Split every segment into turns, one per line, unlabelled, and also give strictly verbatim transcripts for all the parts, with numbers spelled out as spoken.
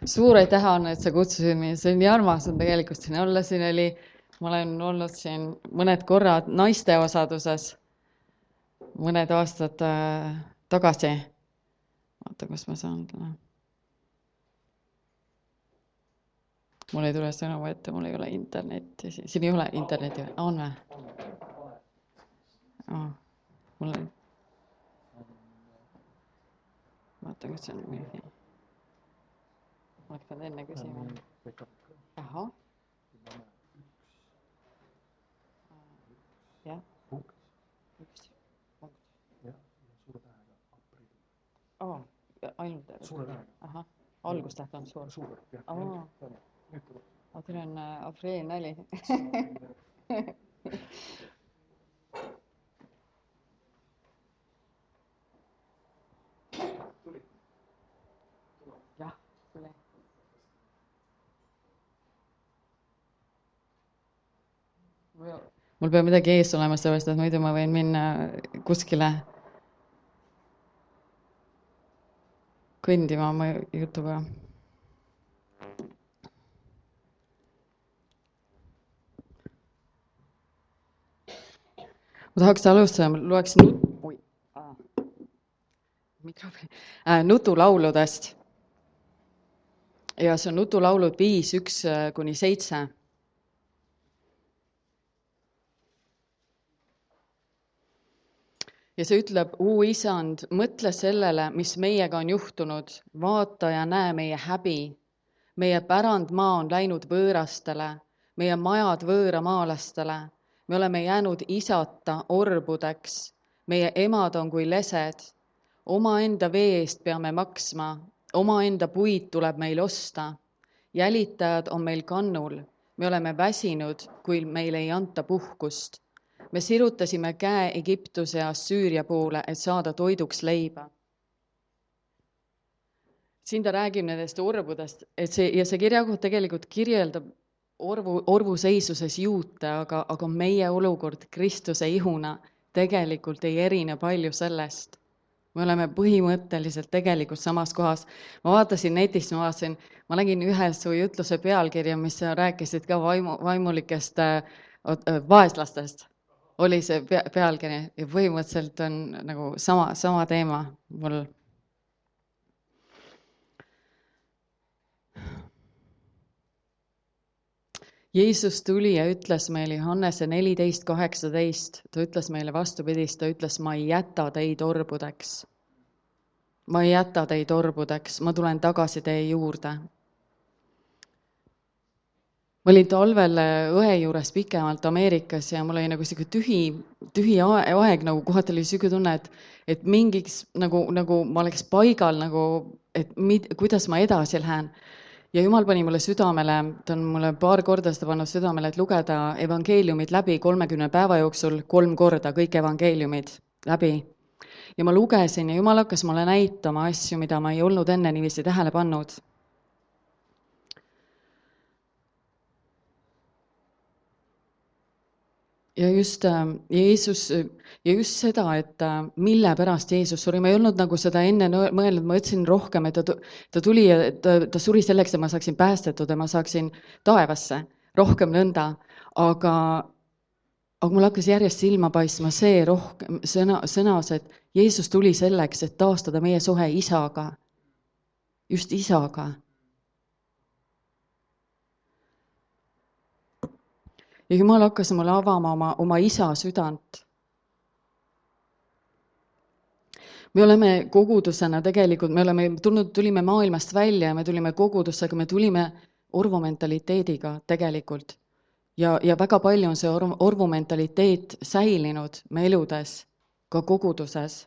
Suur aitäh, Anne, et sa kutsusid mind. See on nii armas on tegelikult siin olla. Siin oli, ma olen olnud siin mõned korrad naiste osaduses, mõned aastad äh, tagasi. Vaata, kus ma saan. Mul ei tule sõnum ette, mul ei ole internetti. Siin ei ole internetti. On või? Oh, mul on. Vaata, kus see on wifi. Ma oleks pidanud enne küsima. Ahah. Jah. Üks. Oh, ainult.
Suure tähega.
Ahah. Algustäht on suur.
Suur, jah.
Oh. Oh, teil on äh, Afreen nali. Jah, tuli. Mul peab midagi ees olema, sellepärast, et muidu ma võin minna kuskile kõndima oma jutuga. Ma tahaks alustada, ma loeks nut... Oi, aa. Mikrofoni. Äh, nutulauludest. Ja see on nutulaulud viis, üks kuni seitse. Ja see ütleb, uu isand, mõtle sellele, mis meiega on juhtunud, vaata ja näe meie häbi. Meie pärandmaa on läinud võõrastele, meie majad võõramaalastele. Me oleme jäänud isata orbudeks, meie emad on kui lesed. Omaenda vee eest peame maksma, omaenda puid tuleb meil osta. Jälitajad on meil kannul, me oleme väsinud, kui meil ei anta puhkust. Me sirutasime käe Egiptuse ja Süüria poole, et saada toiduks leiba. Siin ta räägib nendest orbudest, et see, ja see kirjakoht tegelikult kirjeldab orvu, orvu seisuses juute, aga, aga meie olukord Kristuse ihuna tegelikult ei erine palju sellest. Me oleme põhimõtteliselt tegelikult samas kohas. Ma vaatasin netist, ma vaatasin, ma nägin ühe su jutluse pealkirja, mis rääkisid ka vaimu, vaimulikest äh, vaeslastest. Oli see pealkiri ja põhimõtteliselt on nagu sama, sama teema mul. Jeesus tuli ja ütles meile Johannese neliteist kaheksateist, ta ütles meile vastupidist, ta ütles, ma ei jäta teid orbudeks. Ma ei jäta teid orbudeks, ma tulen tagasi teie juurde. Ma olin talvel õe juures pikemalt Ameerikas ja mul oli nagu siuke tühi, tühi aeg, nagu kohati oli siuke tunne, et, et mingiks nagu, nagu ma oleks paigal, nagu, et mid, kuidas ma edasi lähen. Ja Jumal pani mulle südamele, ta on mulle paar korda seda pannud südamele, et lugeda evangeeliumid läbi kolmekümne päeva jooksul kolm korda, kõik evangeeliumid läbi. Ja ma lugesin ja Jumal hakkas mulle näitama asju, mida ma ei olnud enne niiviisi tähele pannud. Ja just, Jeesus, ja just seda, et mille pärast Jeesus suri, ma ei olnud nagu seda enne mõelnud, ma ütlesin rohkem, et ta, ta tuli ja ta, ta suri selleks, et ma saaksin päästetud ja ma saaksin taevasse, rohkem nõnda, aga, aga mul hakkas järjest silma paistma see rohkem sõna, sõnas, et Jeesus tuli selleks, et taastada meie suhe isaga, just isaga. Ja Jumal hakkas mulle avama oma, oma isa südant. Me oleme kogudusena tegelikult, me oleme tulnud, tulime maailmast välja ja me tulime kogudussega, me tulime orvumentaliteediga tegelikult. Ja, ja väga palju on see orvumentaliteet säilinud me eludes, ka koguduses.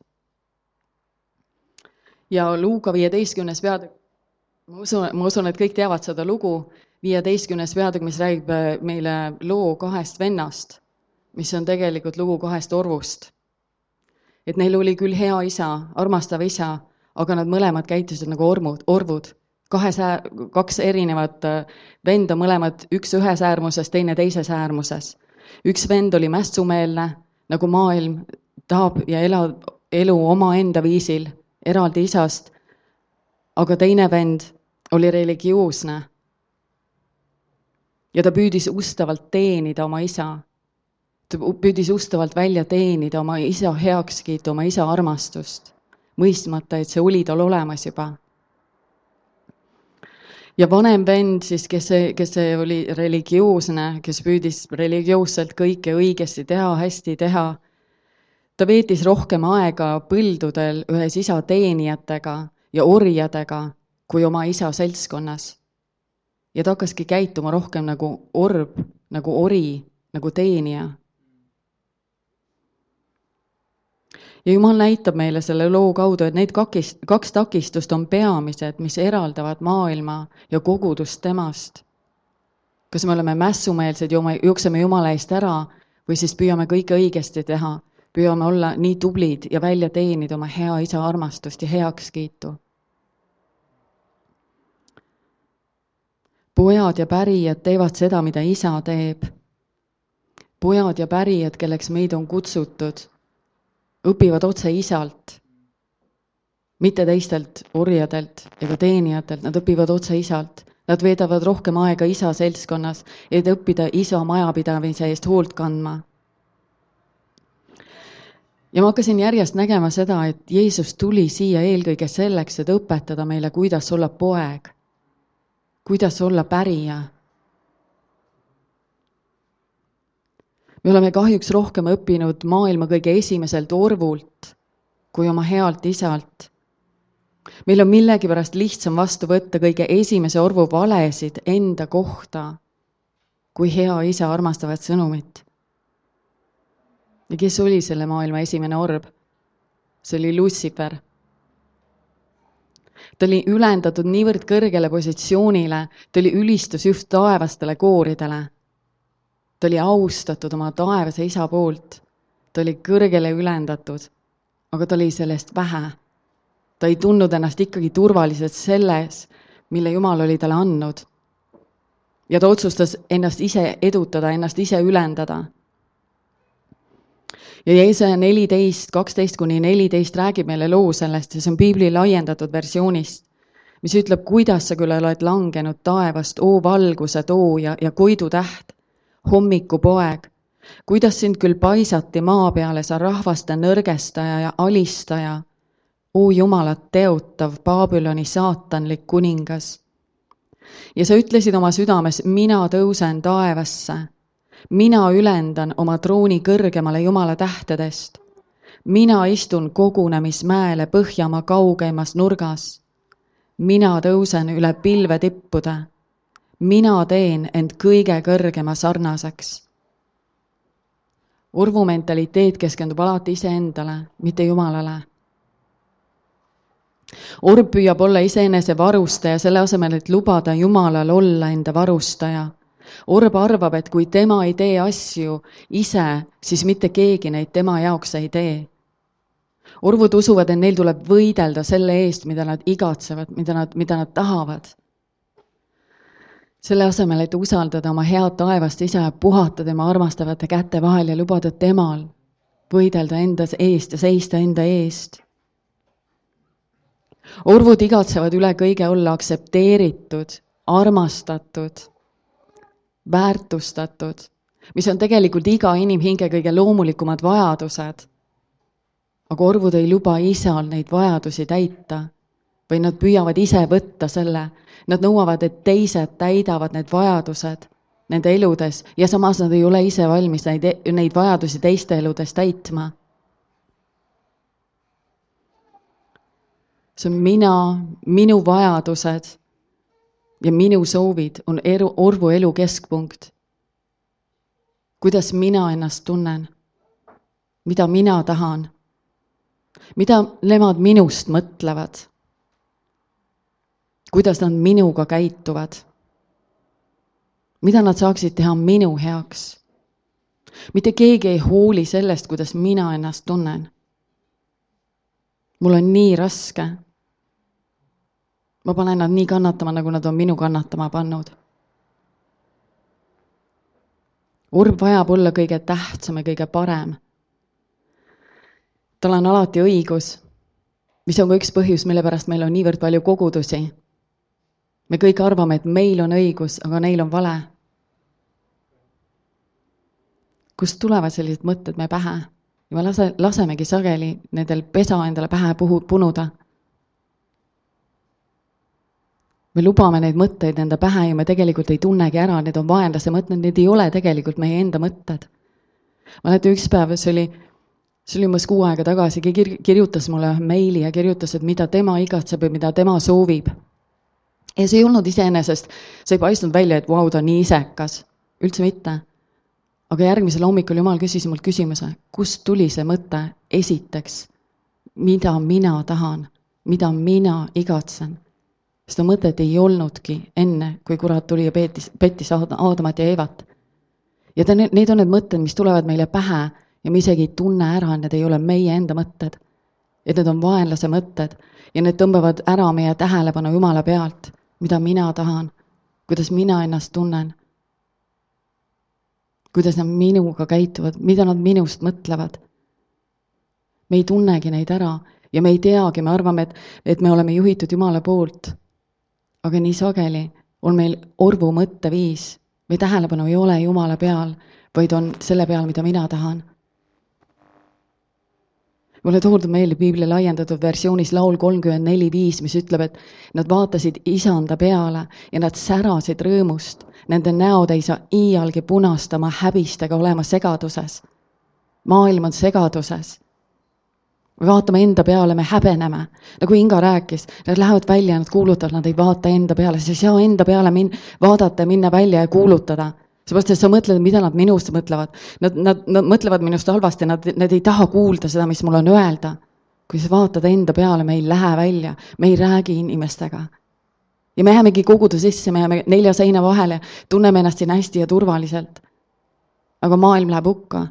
Ja Luuka viieteistkümnes peatükk, ma usun, ma usun, et kõik teavad seda lugu, viieteistkümnes peatükk, mis räägib meile loo kahest vennast, mis on tegelikult lugu kahest orvust. Et neil oli küll hea isa, armastav isa, aga nad mõlemad käitusid nagu ormud, orvud. Kahes, kaks erinevat venda, mõlemad üks ühes äärmuses, teine teises äärmuses. Üks vend oli mässumeelne, nagu maailm tahab ja elab elu oma enda viisil, eraldi isast, aga teine vend oli religioosne ja ta püüdis ustavalt teenida oma isa. Ta püüdis ustavalt välja teenida oma isa heakskiitu, oma isa armastust, mõistmata, et see oli tal olemas juba. Ja vanem vend siis, kes, kes oli religioosne, kes püüdis religioosselt kõike õigesti teha, hästi teha, ta veetis rohkem aega põldudel ühes isa teenijatega ja orjadega kui oma isa seltskonnas. Ja ta hakkaski käituma rohkem nagu orb, nagu ori, nagu teenija. Ja Jumal näitab meile selle loo kaudu, et need kaks, kaks takistust on peamised, mis eraldavad maailma ja kogudust temast. Kas me oleme mässumeelsed ja jookseme Jumala eest ära või siis püüame kõike õigesti teha, püüame olla nii tublid ja välja teenida oma hea isa armastust ja heakskiitu. Pojad ja pärijad teevad seda, mida isa teeb. Pojad ja pärijad, kelleks meid on kutsutud, õpivad otse isalt, mitte teistelt orjadelt ega teenijatelt, nad õpivad otse isalt. Nad veedavad rohkem aega isa seltskonnas, et õppida isa majapidamise eest hoolt kandma. Ja ma hakkasin järjest nägema seda, et Jeesus tuli siia eelkõige selleks, et õpetada meile, kuidas olla poeg, kuidas olla pärija. Me oleme kahjuks rohkem õppinud maailma kõige esimeselt orvult kui oma healt isalt. Meil on millegipärast lihtsam vastu võtta kõige esimese orvu valesid enda kohta kui hea isa armastavat sõnumit. Ja kes oli selle maailma esimene orb? See oli Lucifer. Ta oli ülendatud niivõrd kõrgele positsioonile, ta oli ülistus just taevastele kooridele. Ta oli austatud oma taevase isa poolt. Ta oli kõrgele ülendatud, aga ta oli sellest vähe. Ta ei tundnud ennast ikkagi turvaliselt selles, mille Jumal oli talle andnud. Ja ta otsustas ennast ise edutada, ennast ise ülendada. Ja Jeesaja neliteist, kaksteist kuni neliteist räägib meile loo sellest, ja see on Piibli laiendatud versioonist, mis ütleb, kuidas sa küll oled langenud taevast, oo valguse tooja ja koidu täht, hommikupoeg, kuidas sind küll paisati maa peale, sa rahvaste nõrgestaja ja alistaja, oo Jumalat teotav Babyloni saatanlik kuningas. Ja sa ütlesid oma südames, mina tõusen taevasse, mina ülendan oma trooni kõrgemale Jumala tähtedest, mina istun kogunemismäele Põhjamaa kaugeimas nurgas, mina tõusen üle pilve tippude, mina teen end kõige kõrgema sarnaseks. Orvu mentaliteet keskendub alati iseendale, mitte Jumalale. Orb püüab olla iseenese varustaja selle asemel, et lubada Jumalal olla enda varustaja. Orb arvab, et kui tema ei tee asju ise, siis mitte keegi neid tema jaoks ei tee. Orvud usuvad, et neil tuleb võidelda selle eest, mida nad igatsevad, mida nad, mida nad tahavad. Selle asemel, et usaldada oma head taevast isa ja puhata tema armastavate käte vahel ja lubada temal võidelda enda eest ja seista enda eest. Orvud igatsevad üle kõige olla aktsepteeritud, armastatud, väärtustatud, mis on tegelikult iga inimhinge kõige loomulikumad vajadused. Aga orvud ei luba isal neid vajadusi täita või nad püüavad ise võtta selle. Nad nõuavad, et teised täidavad need vajadused nende eludes ja samas nad ei ole ise valmis neid, neid vajadusi teiste eludes täitma. See on mina, minu vajadused ja minu soovid on eru, orvu elu keskpunkt. Kuidas mina ennast tunnen? Mida mina tahan? Mida nemad minust mõtlevad? Kuidas nad minuga käituvad? Mida nad saaksid teha minu heaks? Mitte keegi ei hooli sellest, kuidas mina ennast tunnen. Mul on nii raske. Ma panen nad nii kannatama, nagu nad on minu kannatama pannud. Orb vajab olla kõige tähtsam ja kõige parem. Tal on alati õigus, mis on ka üks põhjus, mille pärast meil on niivõrd palju kogudusi. me kõik arvame, et meil on õigus, aga neil on vale. Kust tulevad sellised mõtted me pähe? Ja me lase, lasemegi sageli nendel pesa endale pähe puhu, punuda. Me lubame neid mõtteid enda pähe ja me tegelikult ei tunnegi ära, need on vaenlase mõtted, need ei ole tegelikult meie enda mõtted. Ma mäletan üks päev, see oli, see oli umbes kuu aega tagasi, kir, kirjutas mulle meili ja kirjutas, et mida tema igatseb ja mida tema soovib. Ja see ei olnud iseenesest, see ei paistnud välja, et vau, ta on nii isekas, üldse mitte. Aga järgmisel hommikul Jumal küsis mult küsimuse, kust tuli see mõte esiteks, mida mina tahan, mida mina igatsen. Seda mõtet ei olnudki enne, kui kurat tuli ja peetis, pettis Aadamat ja Eevat. Ja ta, need on need mõtted, mis tulevad meile pähe ja me isegi ei tunne ära, need ei ole meie enda mõtted. Et need on vaenlase mõtted ja need tõmbavad ära meie tähelepanu Jumala pealt, mida mina tahan, kuidas mina ennast tunnen, kuidas nad minuga käituvad, mida nad minust mõtlevad. Me ei tunnegi neid ära ja me ei teagi, me arvame, et, et me oleme juhitud Jumala poolt. Aga nii sageli on meil orvu mõtteviis. Meie tähelepanu ei ole Jumala peal, vaid on selle peal, mida mina tahan. Mulle toodud meelde Piibli laiendatud versioonis laul kolmkümmend neli viis, mis ütleb, et nad vaatasid isanda peale ja nad särasid rõõmust. Nende näod ei saa iialgi punastama häbistega olema segaduses. Maailm on segaduses. Me vaatame enda peale, me häbeneme. Nagu Inga rääkis, nad lähevad välja ja nad kuulutavad, nad ei vaata enda peale. Sa ei saa enda peale min- vaadata ja minna välja ja kuulutada. Seepärast, et sa mõtled, mida nad minust mõtlevad. Nad, nad, nad mõtlevad minust halvasti, nad, nad ei taha kuulda seda, mis mul on öelda. Kui sa vaatad enda peale, me ei lähe välja, me ei räägi inimestega. Ja me jäämegi koguda sisse, me jääme nelja seina vahele, tunneme ennast siin hästi ja turvaliselt. Aga maailm läheb hukka.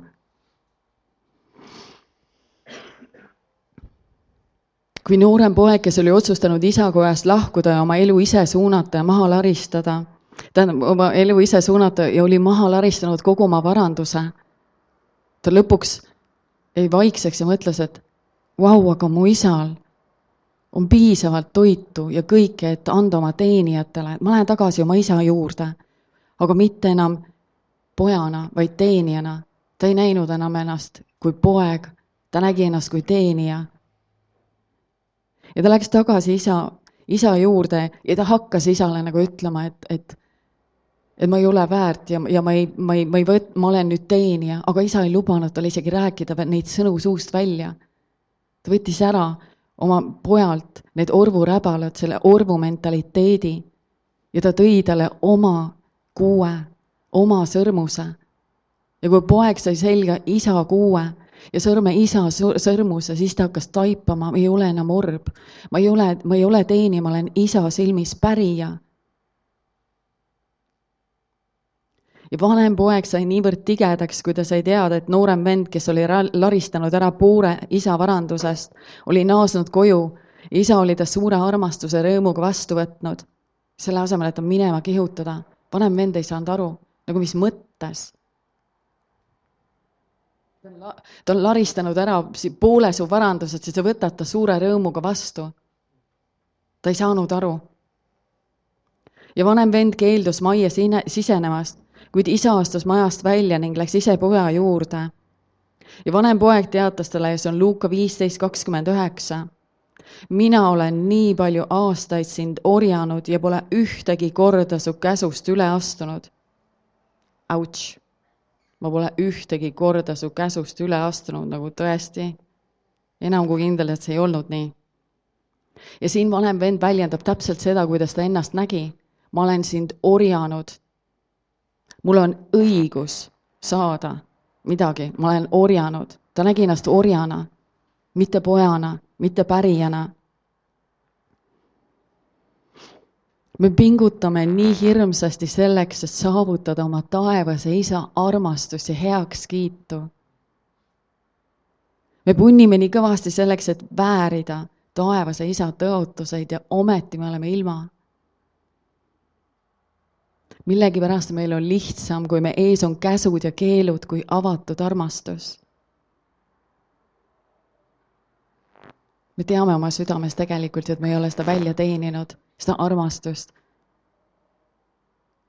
Kui noorem poeg, kes oli otsustanud isakojast lahkuda ja oma elu ise suunata ja maha laristada, tähendab, oma elu ise suunata ja oli maha laristanud kogu oma varanduse, ta lõpuks jäi vaikseks ja mõtles, et vau, aga mu isal on piisavalt toitu ja kõike, et anda oma teenijatele. Ma lähen tagasi oma isa juurde, aga mitte enam pojana, vaid teenijana. Ta ei näinud enam ennast kui poeg, ta nägi ennast kui teenija. Ja ta läks tagasi isa, isa juurde ja ta hakkas isale nagu ütlema, et, et, et ma ei ole väärt ja, ja ma, ei, ma, ei, ma, ei võt, ma olen nüüd teenija, aga isa ei lubanud tal isegi rääkida neid sõnu suust välja. Ta võttis ära oma pojalt need orvuräbalad, selle orvu mentaliteedi ja ta tõi talle oma kuue, oma sõrmuse. Ja kui poeg sai selga isa kuue ja sõrme isa sõrmuse, siis ta hakkas taipama, ma ei ole enam orb, ma ei ole, ma ei ole teeni, ma olen isa silmis pärija. Ja vanem poeg sai niivõrd tigedaks, kui ta sai teada, et noorem vend, kes oli laristanud ära poole isa varandusest, oli naasnud koju. Isa oli ta suure armastuse rõõmuga vastu võtnud. Selle asemel, et ta minema kihutada. Vanem vend ei saanud aru, nagu mis mõttes. Ta on laristanud ära poole su varandusest ja sa võtad ta suure rõõmuga vastu. Ta ei saanud aru. Ja vanem vend keeldus majja sisenemast, kuid isa astus majast välja ning läks ise poja juurde. Ja vanem poeg teatas talle, ja see on Luuka viisteist kakskümmend üheksa. Mina olen nii palju aastaid sind orjanud ja pole ühtegi korda su käsust üle astunud. Auts! Ma pole ühtegi korda su käsust üle astunud, nagu tõesti. Enam kui kindel, et see ei olnud nii. Ja siin vanem vend väljendab täpselt seda, kuidas ta ennast nägi. Ma olen sind orjanud. Mul on õigus saada midagi. Ma olen orjanud. Ta nägi ennast orjana, mitte pojana, mitte pärijana. Me pingutame nii hirmsasti selleks, et saavutada oma taevase isa armastust ja heakskiitu. Me punnime nii kõvasti selleks, et väärida taevase isa tõotuseid ja ometi me oleme ilma. Millegi pärast meil on lihtsam, kui me ees on käsud ja keelud, kui avatud armastus. Me teame oma südames tegelikult, et me ei ole seda välja teeninud, seda armastust.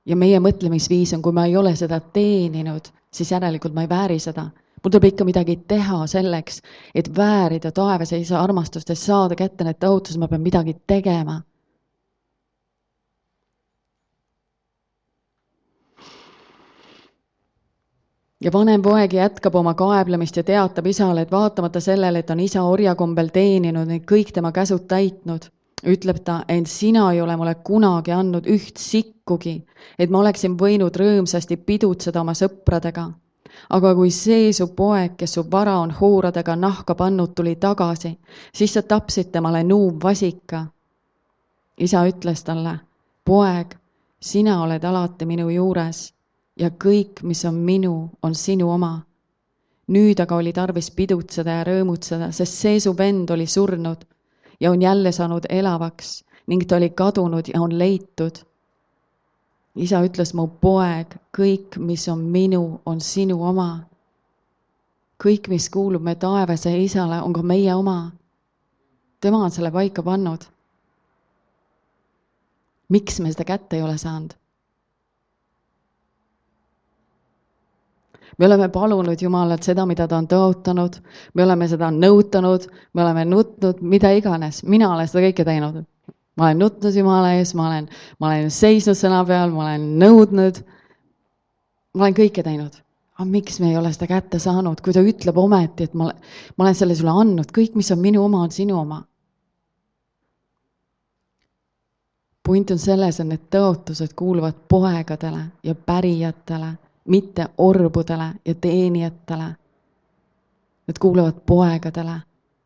Ja meie mõtlemisviis on, kui ma ei ole seda teeninud, siis järelikult ma ei vääri seda. Mul tuleb ikka midagi teha selleks, et väärida taevase isa armastust, et saada kätte need tõotused, ma pean midagi tegema. Ja vanem poeg jätkab oma kaeblemist ja teatab isale, et vaatamata sellele, et on isa orjakombel teeninud, neid kõik tema käsud täitnud, ütleb ta, et sina ei ole mulle kunagi andnud üht sikkugi, et ma oleksin võinud rõõmsasti pidutseda oma sõpradega. Aga kui see su poeg, kes su vara on hooradega nahka pannud, tuli tagasi, siis sa tapsid temale nuuvvasika. Isa ütles talle, poeg, sina oled alati minu juures ja kõik, mis on minu, on sinu oma. Nüüd aga oli tarvis pidutseda ja rõõmutseda, sest see su vend oli surnud ja on jälle saanud elavaks ning ta oli kadunud ja on leitud. Isa ütles, mu poeg, kõik, mis on minu, on sinu oma. Kõik, mis kuulub me taevase isale, on ka meie oma. Tema on selle paika pannud. Miks me seda kätte ei ole saanud? Me oleme palunud Jumalalt seda, mida ta on tõotanud, me oleme seda nõutanud, me oleme nutnud, mida iganes. Mina olen seda kõike teinud. Ma olen nutnud Jumala ees, ma olen, ma olen seisnud sõna peal, ma olen nõudnud, ma olen kõike teinud. Aga miks me ei ole seda kätte saanud, kui ta ütleb ometi, et ma, ma olen selle sulle andnud, kõik, mis on minu oma, on sinu oma. Point on selles, et need tõotused kuuluvad poegadele ja pärijatele, mitte orbudele ja teenijatele. Need kuuluvad poegadele.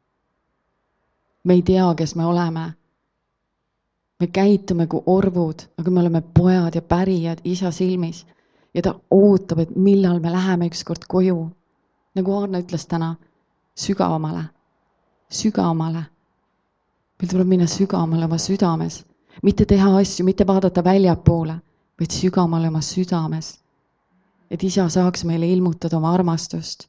Me ei tea, kes me oleme. Me käitume kui orvud, aga me oleme pojad ja pärijad isa silmis. Ja ta ootab, et millal me läheme ükskord koju. Nagu Aarne ütles täna, sügavamale. Sügavamale. Meil tuleb minna sügavamale oma südames. Mitte teha asju, mitte vaadata väljapoole, vaid sügavamale oma südames. Et isa saaks meile ilmutada oma armastust.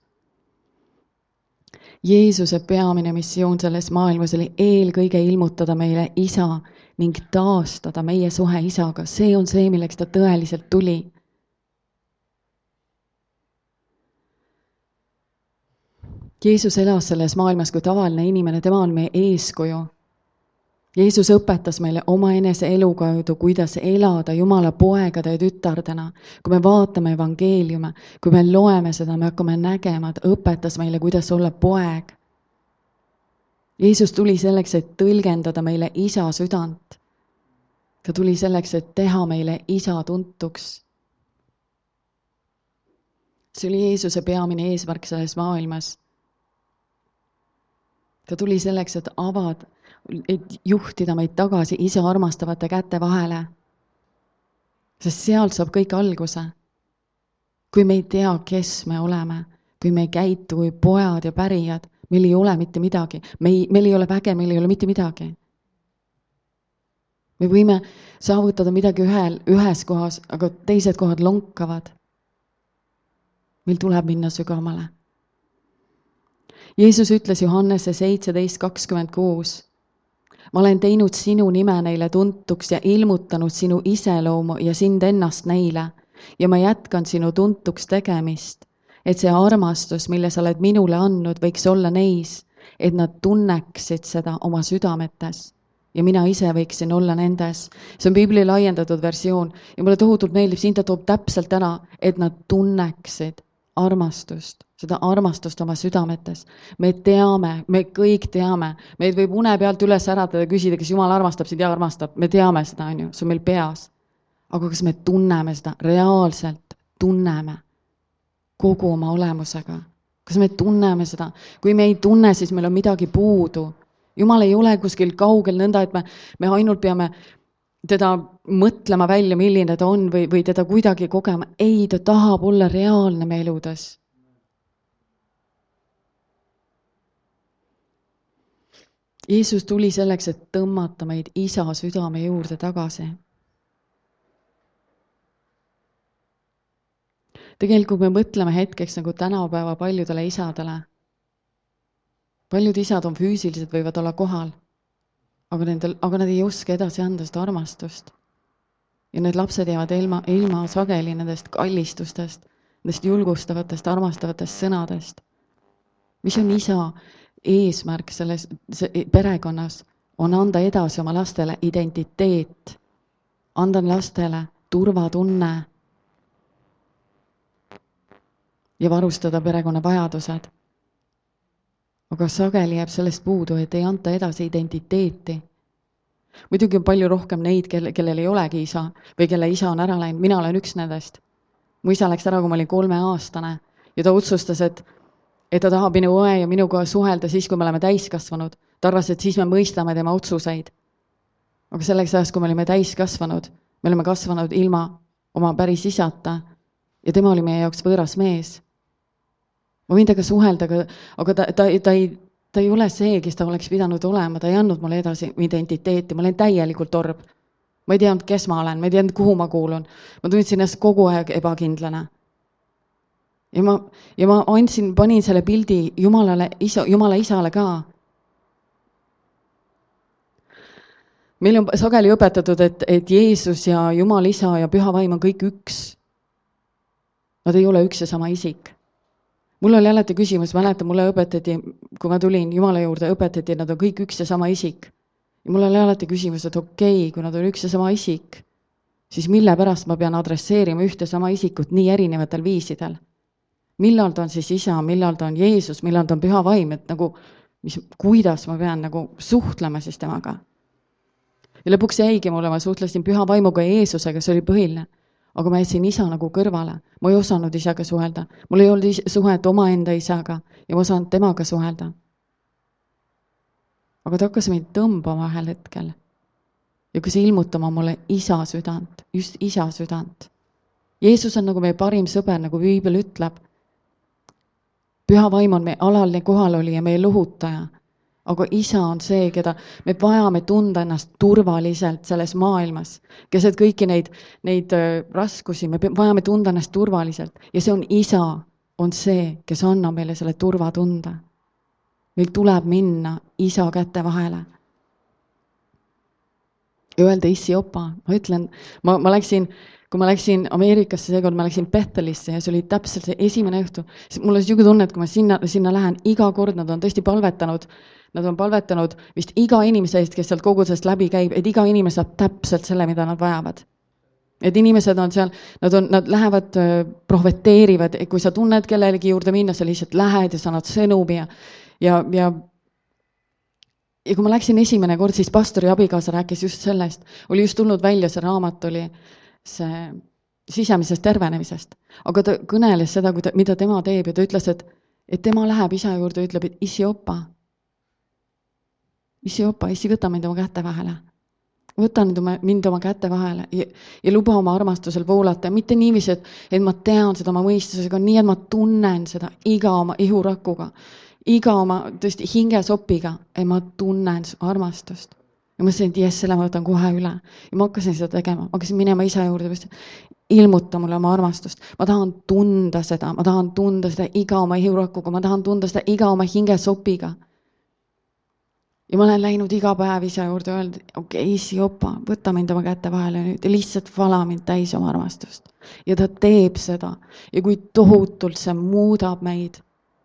Jeesuse peamine missioon selles maailmas oli eelkõige ilmutada meile isa ning taastada meie suhe isaga. See on see, milleks ta tõeliselt tuli. Jeesus elas selles maailmas kui tavaline inimene, tema on meie eeskuju. Jeesus õpetas meile oma enese elu kaudu, kuidas elada Jumala poegade ja tütardena. Kui me vaatame evangeeliume, kui me loeme seda, me hakkame nägema, et õpetas meile, kuidas olla poeg. Jeesus tuli selleks, et tõlgendada meile isa südant. Ta tuli selleks, et teha meile isa tuntuks. See oli Jeesuse peamine eesmärk selles maailmas. Ta tuli selleks, et avad et juhtida meid tagasi isa armastavate käte vahele. Sest sealt saab kõik alguse. Kui me ei tea, kes me oleme, kui me ei käitu kui pojad ja pärijad, meil ei ole mitte midagi. Me ei, meil ei ole väge, meil ei ole mitte midagi. Me võime saavutada midagi ühel, ühes kohas, aga teised kohad lonkavad. Meil tuleb minna sügavamale. Jeesus ütles Johannese seitseteist kakskümmend kuus. Ma olen teinud sinu nime neile tuntuks ja ilmutanud sinu iseloomu ja sind ennast neile ja ma jätkan sinu tuntuks tegemist, et see armastus, mille sa oled minule andnud, võiks olla neis, et nad tunneksid seda oma südametes ja mina ise võiksin olla nendes. See on Piibli laiendatud versioon ja mulle tohutult meeldib, siin ta toob täpselt ära, et nad tunneksid armastust, seda armastust oma südametes. Me teame, me kõik teame, meid võib une pealt üles äratada ja küsida, kas Jumal armastab sind ja armastab. Me teame seda, on ju, see on meil peas. Aga kas me tunneme seda, reaalselt tunneme kogu oma olemusega? Kas me tunneme seda? Kui me ei tunne, siis meil on midagi puudu. Jumal ei ole kuskil kaugel nõnda, et me, me ainult peame teda mõtlema välja, milline ta on või, või teda kuidagi kogema. Ei, ta tahab olla reaalne me eludes. Jeesus tuli selleks, et tõmmata meid isa südame juurde tagasi. Tegelikult me mõtleme hetkeks nagu tänapäeva paljudele isadele. Paljud isad on füüsiliselt, võivad olla kohal. Aga, nendel, aga nad ei oska edasi anda seda armastust. Ja need lapsed jäävad ilma, ilma sageli nendest kallistustest, nendest julgustavatest, armastavatest sõnadest. Mis on isa eesmärk selles perekonnas, on anda edasi oma lastele identiteet, anda lastele turvatunne ja varustada perekonna vajadused. Aga sageli jääb sellest puudu, et ei anta edasi identiteeti. Muidugi on palju rohkem neid, kelle, kellel ei olegi isa või kelle isa on ära läinud. Mina olen üks nendest. Mu isa läks ära, kui ma olin kolmeaastane ja ta otsustas, et, et ta tahab minu õe ja minuga suhelda siis, kui me oleme täiskasvanud. Ta arvas, et siis me mõistame tema otsuseid. Aga selleks ajast, kui me olime täiskasvanud, me oleme kasvanud ilma oma päris isata ja tema oli meie jaoks võõras mees. Ma võin temaga suhelda, aga, aga ta, ta, ta, ei, ta ei ole see, kes ta oleks pidanud olema. Ta ei andnud mulle edasi identiteeti. Ma olen täielikult orb. Ma ei teadnud, kes ma olen. Ma ei teadnud, kuhu ma kuulun. Ma tundsin ennast kogu aeg ebakindlana. Ja ma, ja ma andsin, panin selle pildi Jumalale, isa, Jumala isale ka. Meil on sageli õpetatud, et, et Jeesus ja Jumal isa ja Püha Vaim on kõik üks. Nad ei ole üks ja sama isik. Mul oli alati küsimus, mäletan, mulle õpetati, kui ma tulin Jumala juurde, õpetati, et nad on kõik üks ja sama isik. Ja mul oli alati küsimus, et okei, okay, kui nad on üks ja sama isik, siis mille pärast ma pean adresseerima ühte sama isikut nii erinevatel viisidel? Millal ta on siis isa, millal ta on Jeesus, millal ta on Püha Vaim, et nagu, mis, kuidas ma pean nagu suhtlema siis temaga? Ja lõpuks jäigi mulle, ma suhtlesin Püha Vaimuga ja Jeesusega, see oli põhiline. Aga ma jätsin isa nagu kõrvale. Ma ei osanud isaga suhelda. Mul ei olnud suhet omaenda isaga ja ma osanud temaga suhelda. Aga ta hakkas mind tõmbama ühel hetkel. Ja kui see ilmutama mulle isa südant, just isa südant. Jeesus on nagu meie parim sõber, nagu Piibel ütleb. Püha Vaim on meie alaline kohaloli ja meie lohutaja. Aga isa on see, keda me vajame tunda ennast turvaliselt selles maailmas. Keset kõiki neid, neid raskusi, me vajame tunda ennast turvaliselt. Ja see on isa, on see, kes annab meile selle turvatunde. Meil tuleb minna isa kätte vahele. Ja öelda issi opa. Ma ütlen, ma, ma läksin, kui ma läksin Ameerikasse, seekord ma läksin Bethelisse ja see oli täpselt see esimene õhtu. Mul on siuke tunne, et kui ma sinna, sinna lähen, iga kord nad on tõesti palvetanud, Nad on palvetanud vist iga inimese eest, kes sealt kogudusest läbi käib, et iga inimene saab täpselt selle, mida nad vajavad. Et inimesed on seal, nad, on, nad lähevad, prohveteerivad, kui sa tunned kellelegi juurde minna, sa lihtsalt lähed ja sa annad sõnumi ja, ja, ja, ja kui ma läksin esimene kord, siis pastori abikaasa rääkis just sellest, oli just tulnud välja, see raamat oli see sisemisest tervenemisest, aga ta kõneles seda, mida tema teeb ja ta ütles, et, et tema läheb isa juurde ja ütleb, et issi opa, Issi opa, issi võta mind oma kätte vahele. Võta mind oma kätte vahele ja, ja luba oma armastusel voolata. Mitte niiviisi, et, et ma tean seda oma mõistusega, nii et ma tunnen seda iga oma ihurakuga, iga oma tõesti hingesopiga, et ma tunnen armastust. Ja ma mõtlesin, et jes, selle ma võtan kohe üle. Ja ma hakkasin seda tegema, ma hakkasin minema isa juurde, ilmuta mulle oma armastust. Ma tahan tunda seda, ma tahan tunda seda iga oma ihurakuga, ma tahan tunda seda iga oma hingesopiga. Ja ma olen läinud iga päev isa juurde öelda, okei, okay, issi opa, võta mind oma kätte vahele nüüd ja lihtsalt vala mind täis oma armastust. Ja ta teeb seda. Ja kui tohutult see muudab meid.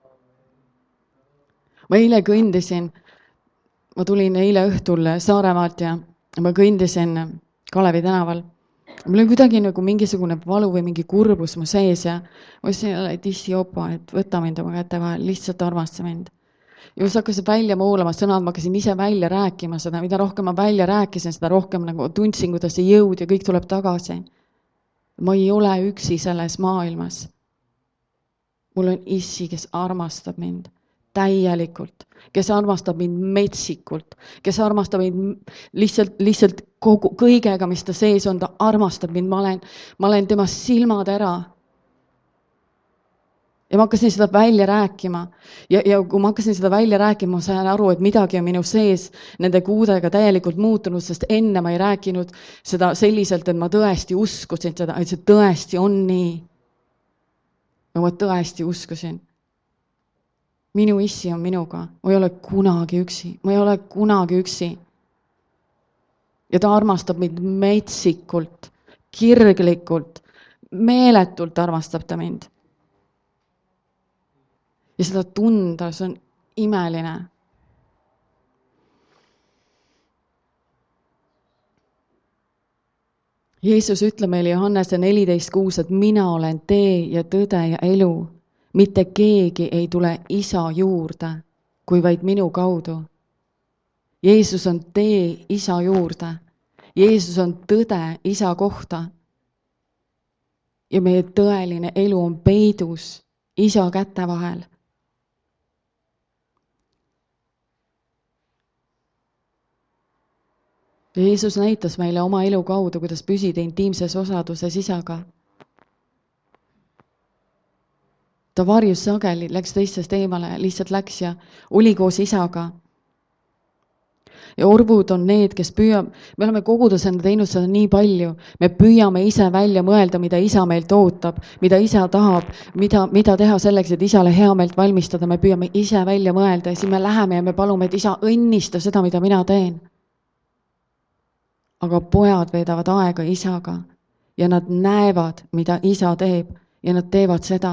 Ma eile kõndisin, ma tulin eile õhtul Saaremaalt ja ma kõndisin Kalevi tänaval. Mul oli kuidagi nagu mingisugune valu või mingi kurbus mu sees ja ma ütlesin, et issi opa, et võta mind oma kätte vahele, lihtsalt armasta mind. Ja ma hakkasin välja moolama sõnad, ma hakkasin ise välja rääkima seda, mida rohkem ma välja rääkisin, seda rohkem nagu tundsin, kuidas see jõud ja kõik tuleb tagasi. Ma ei ole üksi selles maailmas. Mul on issi, kes armastab mind täielikult, kes armastab mind metsikult, kes armastab mind lihtsalt, lihtsalt kogu, kõigega, mis ta sees on, ta armastab mind, ma olen, ma olen tema silmad ära. Ja ma hakkasin seda välja rääkima ja, ja kui ma hakkasin seda välja rääkima, ma sain aru, et midagi on minu sees nende kuudega täielikult muutunud, sest enne ma ei rääkinud seda selliselt, et ma tõesti uskusin seda, et see tõesti on nii. Ja ma tõesti uskusin. Minu issi on minuga, ma ei ole kunagi üksi, ma ei ole kunagi üksi. Ja ta armastab mind metsikult, kirglikult, meeletult armastab ta mind. Ja seda tunda, see on imeline. Jeesus ütleb meile Johannese neliteist kuus, et mina olen tee ja tõde ja elu. Mitte keegi ei tule isa juurde, kui vaid minu kaudu. Jeesus on tee isa juurde. Jeesus on tõde isa kohta. Ja meie tõeline elu on peidus isa käte vahel. Jeesus näitas meile oma elu kaudu, kuidas püsida intiimses osaduses isaga. Ta varjus sageli, läks teistest eemale, lihtsalt läks ja oli koos isaga. Ja orvud on need, kes püüab, me oleme kogudusena teinud seda nii palju, me püüame ise välja mõelda, mida isa meilt ootab, mida isa tahab, mida, mida teha selleks, et isale hea meelt valmistada, me püüame ise välja mõelda ja siis me läheme ja me palume, et isa õnnista seda, mida mina teen. Aga pojad veedavad aega isaga ja nad näevad, mida isa teeb ja nad teevad seda.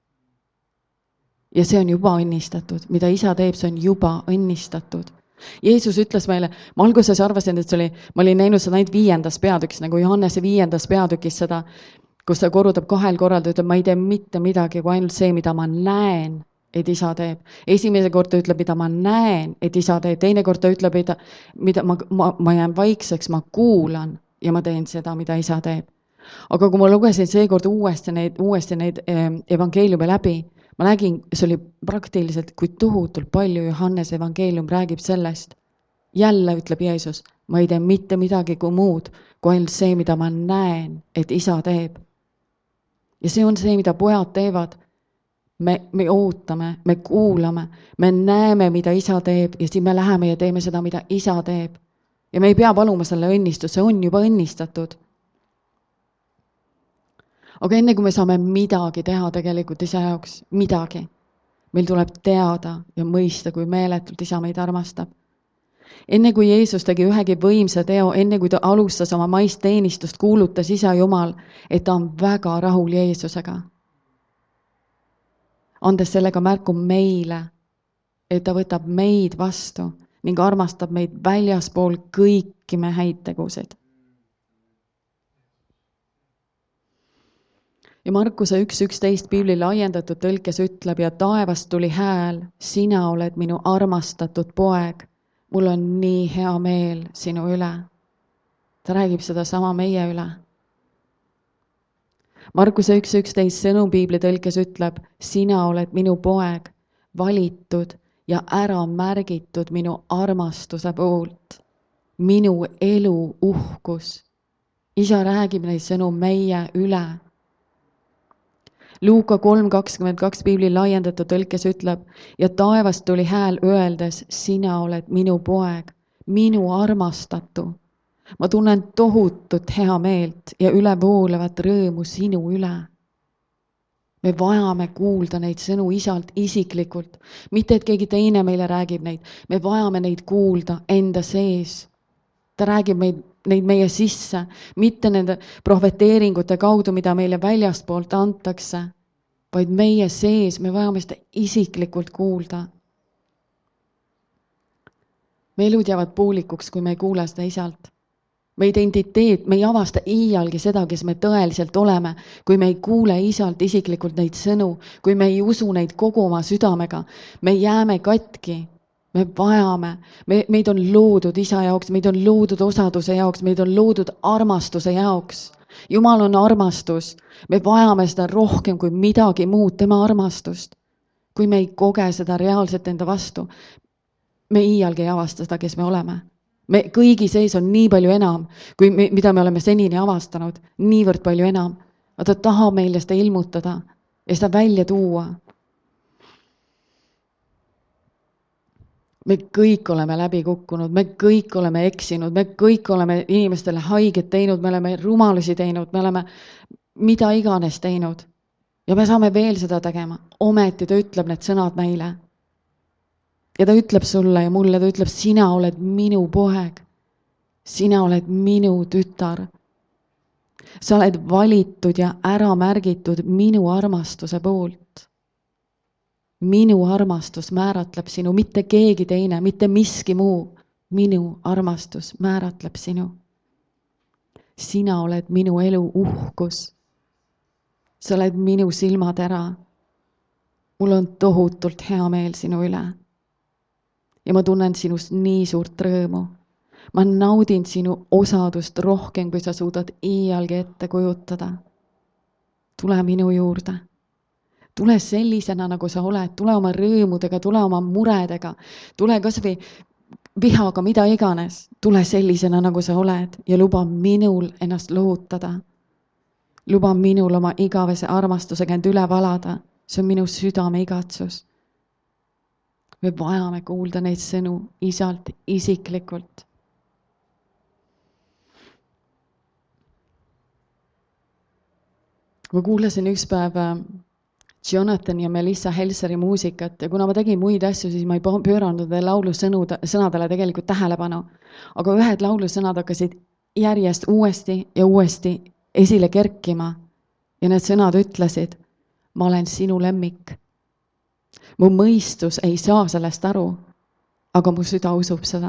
Ja see on juba õnnistatud, mida isa teeb, see on juba õnnistatud. Jeesus ütles meile, ma alguses arvasin, et see oli, ma olin näinud seda ainult viiendas peatükis, nagu Johannese viiendas peatükis seda, kus ta korrutab kahel korral, ta ütleb, ma ei tee mitte midagi, kui ainult see, mida ma näen, et isa teeb. Esimese kord ta ütleb, mida ma näen, et isa teeb. Teine kord ta ütleb, mida, mida ma, ma, ma jään vaikseks, ma kuulan ja ma teen seda, mida isa teeb. Aga kui ma lugesin seekord uuesti neid, uuesti neid evangeeliume läbi, ma nägin, see oli praktiliselt, kui tohutult palju Johannes evangeelium räägib sellest. Jälle ütleb Jeesus, ma ei tee mitte midagi kui muud, kui ainult see, mida ma näen, et isa teeb. Ja see on see, mida pojad teevad. Me, me ootame, me kuulame, me näeme, mida isa teeb ja siis me läheme ja teeme seda, mida isa teeb. Ja me ei pea paluma selle õnnistuse, on juba õnnistatud. Aga enne kui me saame midagi teha tegelikult isa jaoks, midagi, meil tuleb teada ja mõista, kui meeletult isa meid armastab. Enne kui Jeesus tegi ühegi võimsa teo, enne kui ta alustas oma maist teenistust, kuulutas isa Jumal, et ta on väga rahul Jeesusega. Andes sellega märku meile, et ta võtab meid vastu ning armastab meid väljaspool kõiki me häid tegusid. Ja Markuse üks üksteist piibli laiendatud tõlkes ütleb, ja taevast tuli hääl, sina oled minu armastatud poeg, mul on nii hea meel sinu üle. Ta räägib seda sama meie üle. Markuse üks üksteist sõnum piibli tõlkes ütleb, sina oled minu poeg, valitud ja ära märgitud minu armastuse poolt, minu elu uhkus. Isa räägib neid sõnu meie üle. Luuka kolm kakskümmend kaks piibli laiendatud tõlkes ütleb, ja taevast tuli hääl öeldes, sina oled minu poeg, minu armastatu. Ma tunnen tohutut hea meelt ja ülevoolavat rõõmu sinu üle. Me vajame kuulda neid sõnu isalt isiklikult, mitte et keegi teine meile räägib neid, me vajame neid kuulda enda sees. Ta räägib meid, neid meie sisse, mitte nende prohveteeringute kaudu, mida meile väljastpoolt antakse, vaid meie sees, me vajame seda isiklikult kuulda. Me elud jäävad poolikuks, kui me ei kuule seda isalt. Me identiteet, me ei avasta iialgi seda, kes me tõeliselt oleme, kui me ei kuule isalt isiklikult neid sõnu, kui me ei usu neid kogu oma südamega, me jääme katki. Me vajame, me, meid on loodud isa jaoks, meid on loodud osaduse jaoks, meid on loodud armastuse jaoks. Jumal on armastus, me vajame seda rohkem kui midagi muud, tema armastust. Kui me ei koge seda reaalselt enda vastu, me iialgi ei avasta seda, kes me oleme. Me kõigi sees on nii palju enam, kui me, mida me oleme senini avastanud, niivõrd palju enam. Ta tahab meile seda ilmutada ja seda välja tuua. Me kõik oleme läbi kukkunud, me kõik oleme eksinud, me kõik oleme inimestele haiget teinud, me oleme rumalusi teinud, me oleme mida iganes teinud. Ja me saame veel seda tegema. Ometi ta ütleb need sõnad meile. Ja ta ütleb sulle ja mulle, ta ütleb, sina oled minu poeg. Sina oled minu tütar. Sa oled valitud ja ära märgitud minu armastuse poolt. Minu armastus määratleb sinu, mitte keegi teine, mitte miski muu. Minu armastus määratleb sinu. Sina oled minu elu uhkus. Sa oled minu silmatera. Mul on tohutult hea meel sinu üle. Ja ma tunnen sinust nii suurt rõõmu. Ma naudin sinu osadust rohkem, kui sa suudad iialgi ette kujutada. Tule minu juurde. Tule sellisena, nagu sa oled. Tule oma rõõmudega, tule oma muredega. Tule kas või vihaga, mida iganes. Tule sellisena, nagu sa oled ja luba minul ennast lohutada. Luba minul oma igavese armastusega end üle valada. See on minu südame igatsus. Me vajame kuulda neid sõnu isalt isiklikult. Ma kuulasin üks päev Jonathan ja Melissa Helseri muusikat ja kuna ma tegin muid asju, siis ma ei pööranud laulu sõnadele tegelikult tähelepanu. Aga ühed laulusõnad hakkasid järjest uuesti ja uuesti esile kerkima ja need sõnad ütlesid, ma olen sinu lemmik. Mu mõistus ei saa sellest aru, aga mu süda usub seda.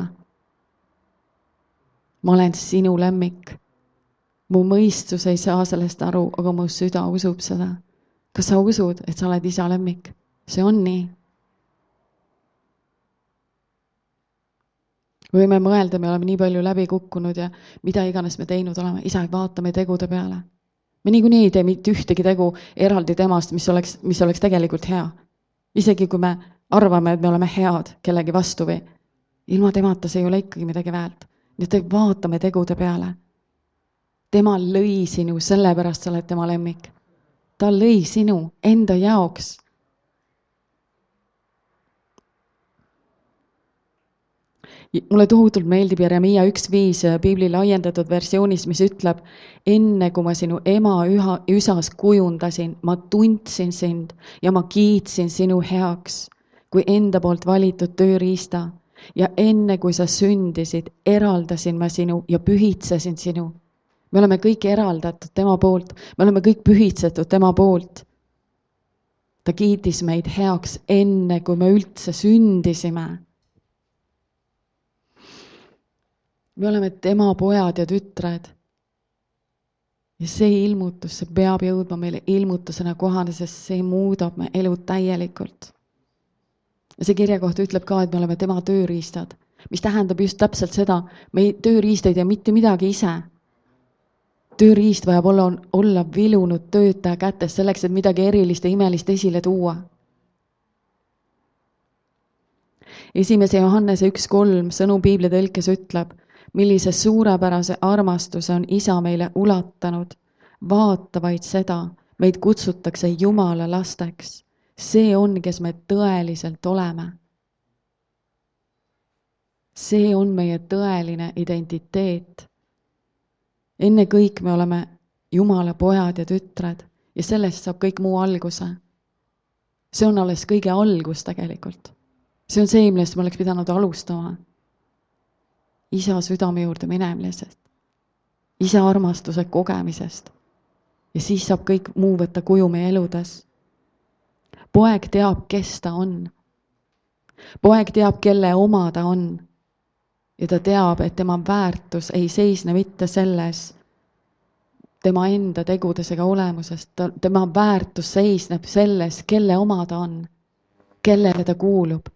Ma olen sinu lemmik. Mu mõistus ei saa sellest aru, aga mu süda usub seda. Kas sa usud, et sa oled isa lemmik? See on nii. Võime mõelda, me oleme nii palju läbi kukkunud ja mida iganes me teinud oleme. Isa ei vaata me tegude peale. Me niikuinii ei tee mitte ühtegi tegu eraldi temast, mis oleks, mis oleks tegelikult hea. Isegi kui me arvame, et me oleme head kellegi vastu või ilma temata see ei ole ikkagi midagi väärt. Nii et vaatame tegude peale. Tema lõi sinu, sellepärast sa oled tema lemmik. Ta lõi sinu enda jaoks. Mulle tohutult meeldib Jeremiia üks viis Piibli laiendatud versioonis, mis ütleb, enne kui ma sinu ema üha, üsas kujundasin, ma tundsin sind ja ma kiitsin sinu heaks, kui enda poolt valitud tööriista. Ja enne kui sa sündisid, eraldasin ma sinu ja pühitsesin sinu. Me oleme kõik eraldatud tema poolt, me oleme kõik pühitsetud tema poolt. Ta kiitis meid heaks enne, kui me üldse sündisime. Me oleme tema pojad ja tütred. Ja see ilmutus, see peab jõudma meile ilmutusena kohane, sest see muudab me elu täielikult. Ja see kirja kohta ütleb ka, et me oleme tema tööriistad, mis tähendab just täpselt seda, me tööriist ei tee mitte midagi ise. Tööriist vajab olla, olla vilunud töötaja kätes selleks, et midagi erilist ja imelist esile tuua. Esimese Johannese üks kolm sõnu Piibli tõlkes ütleb, millise suurepärase armastuse on isa meile ulatanud. Vaata vaid seda, meid kutsutakse Jumala lasteks. See on, kes me tõeliselt oleme. See on meie tõeline identiteet. Enne kõik me oleme Jumala pojad ja tütred ja sellest saab kõik muu alguse. See on alles kõige algus tegelikult. See on see, millest ma oleks pidanud alustama. Isa südame juurde minemisest, isa armastuse kogemisest ja siis saab kõik muu võtta kuju meie eludes. Poeg teab, kes ta on. Poeg teab, kelle oma ta on ja ta teab, et tema väärtus ei seisne mitte selles tema enda tegudes ega olemusest. Tema väärtus seisneb selles, kelle oma ta on, kellele ta kuulub.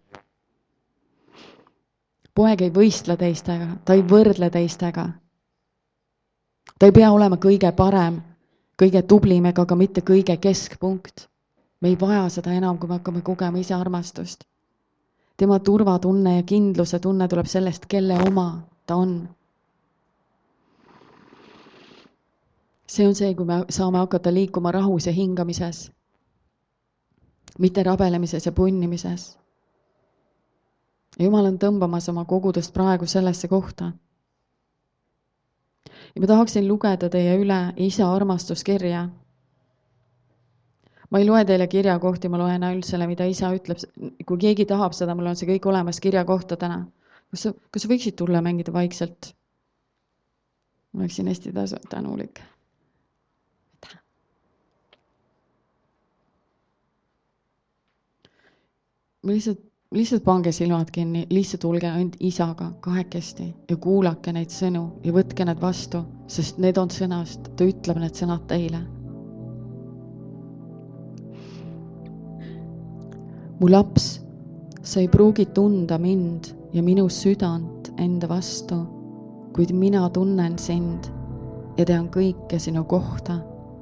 Poeg ei võistle teistega, ta ei võrdle teistega. Ta ei pea olema kõige parem, kõige tublim ega ka mitte kõige keskpunkt. Me ei vaja seda enam, kui me hakkame kogema ise armastust. Tema turvatunne ja kindluse tunne tuleb sellest, kelle oma ta on. See on see, kui me saame hakata liikuma rahus ja hingamises, mitte rabelemises ja punnimises. Jumal on tõmbamas oma kogudust praegu sellesse kohta. Ja ma tahaksin lugeda teie üle isa armastuskirja. Ma ei loe teile kirja kohti, ma loen ainult selle, mida isa ütleb. Kui keegi tahab seda, mul on see kõik olemas kirja kohta täna. Kas sa, kas sa võiksid tulla mängida vaikselt? Ma oleksin hästi tänulik. lihtsalt, lihtsalt pange silmad kinni, lihtsalt olge ainult isaga kahekesti ja kuulake neid sõnu ja võtke need vastu, sest need on sõnast, ta ütleb need sõnad teile. Mu laps, sa ei pruugi tunda mind ja minu südant enda vastu, kuid mina tunnen sind ja tean kõike sinu kohta.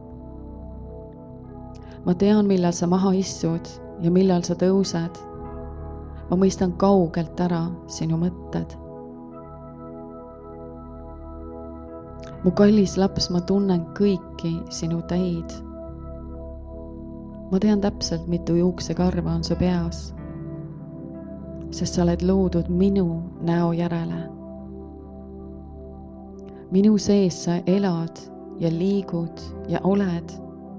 Ma tean, millal sa maha istud ja millal sa tõused. Ma mõistan kaugelt ära sinu mõtted. Mu kallis laps, ma tunnen kõiki sinu teid. Ma tean täpselt, mitu juuksekarva on su peas, sest sa oled loodud minu näo järele. Minu sees sa elad ja liigud ja oled,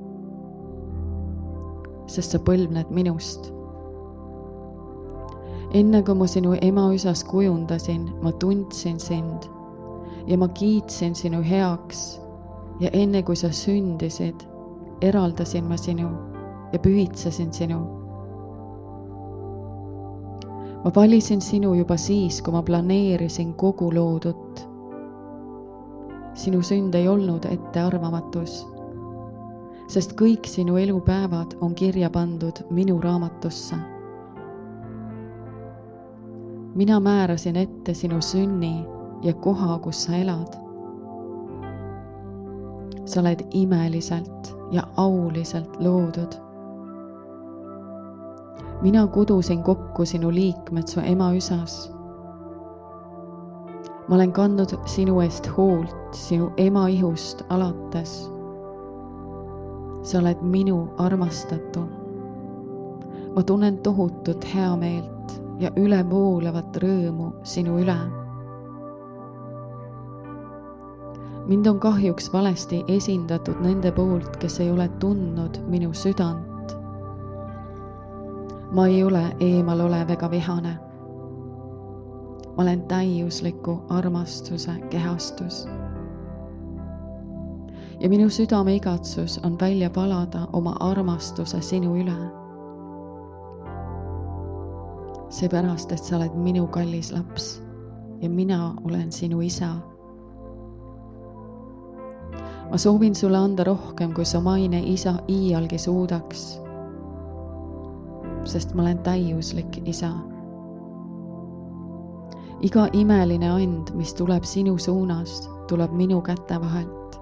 sest sa põlvned minust. Enne kui ma sinu ema üsas kujundasin, ma tundsin sind ja ma kiitsin sinu heaks ja enne kui sa sündisid, eraldasin ma sinu ja pühitsesin sinu. Ma valisin sinu juba siis, kui ma planeerisin kogu loodut. Sinu sünd ei olnud ettearvamatus, sest kõik sinu elupäevad on kirja pandud minu raamatusse. Mina määrasin ette sinu sünni ja koha, kus sa elad. Sa oled imeliselt ja auliselt loodud. Mina kudusin kokku sinu liikmed su ema üsas. Ma olen kandnud sinu eest hoolt sinu ema ihust alates. Sa oled minu armastatu. Ma tunnen tohutut heameelt ja ülevoolavat rõõmu sinu üle. Mind on kahjuks valesti esindatud nende poolt, kes ei ole tundnud minu südant. Ma ei ole eemal olev ega vihane. Ma olen täiusliku armastuse kehastus. Ja minu südame igatsus on välja valada oma armastuse sinu üle. Seepärast, et sa oled minu kallis laps ja mina olen sinu isa. Ma soovin sulle anda rohkem, kui sa maine isa iialgi suudaks, sest ma olen täiuslik isa. Iga imeline and, mis tuleb sinu suunas, tuleb minu käte vahelt,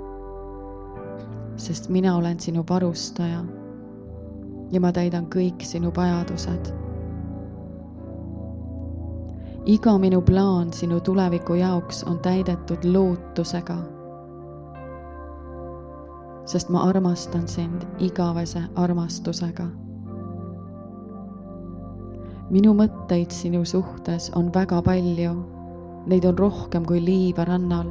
sest mina olen sinu varustaja ja ma täidan kõik sinu vajadused. Iga minu plaan sinu tuleviku jaoks on täidetud lootusega, sest ma armastan sind igavese armastusega. Minu mõtteid sinu suhtes on väga palju, neid on rohkem kui liiva rannal.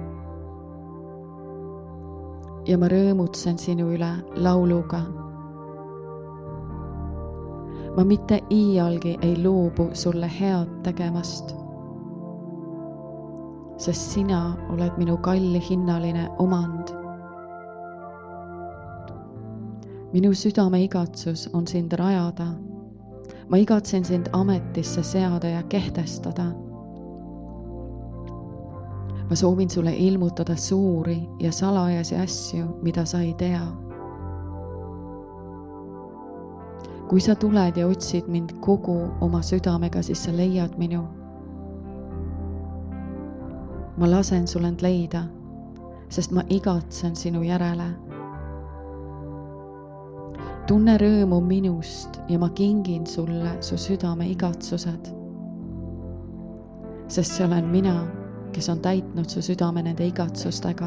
Ja ma rõõmutsen sinu üle lauluga. Ma mitte iialgi ei loobu sulle head tegemast, sest sina oled minu kalli hinnaline omand. Minu südame igatsus on sind rajada. Ma igatsen sind ametisse seada ja kehtestada. Ma soovin sulle ilmutada suuri ja salajasi asju, mida sa ei tea. Kui sa tuled ja otsid mind kogu oma südamega, siis sa leiad minu. Ma lasen sul end leida, sest ma igatsen sinu järele. Tunne rõõmu minust ja ma kingin sulle su südame igatsused, sest see olen mina, kes on täitnud su südame nende igatsustega.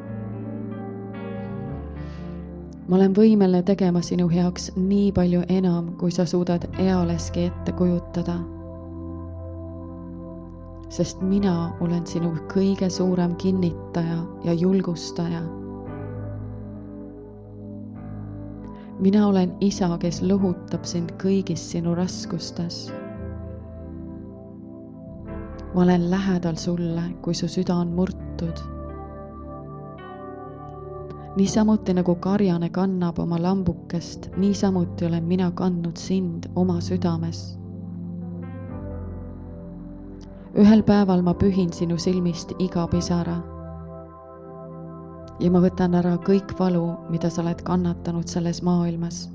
Ma olen võimeline tegema sinu heaks nii palju enam, kui sa suudad ealeski ette kujutada, sest mina olen sinu kõige suurem kinnitaja ja julgustaja. Mina olen isa, kes lohutab sind kõigis sinu raskustes. Ma olen lähedal sulle, kui su süda on murtud. niisamuti nagu karjane kannab oma lambukest, niisamuti olen mina kandnud sind oma südames. Ühel päeval ma pühin sinu silmist iga pisara ja ma võtan ära kõik valu, mida sa oled kannatanud selles maailmas.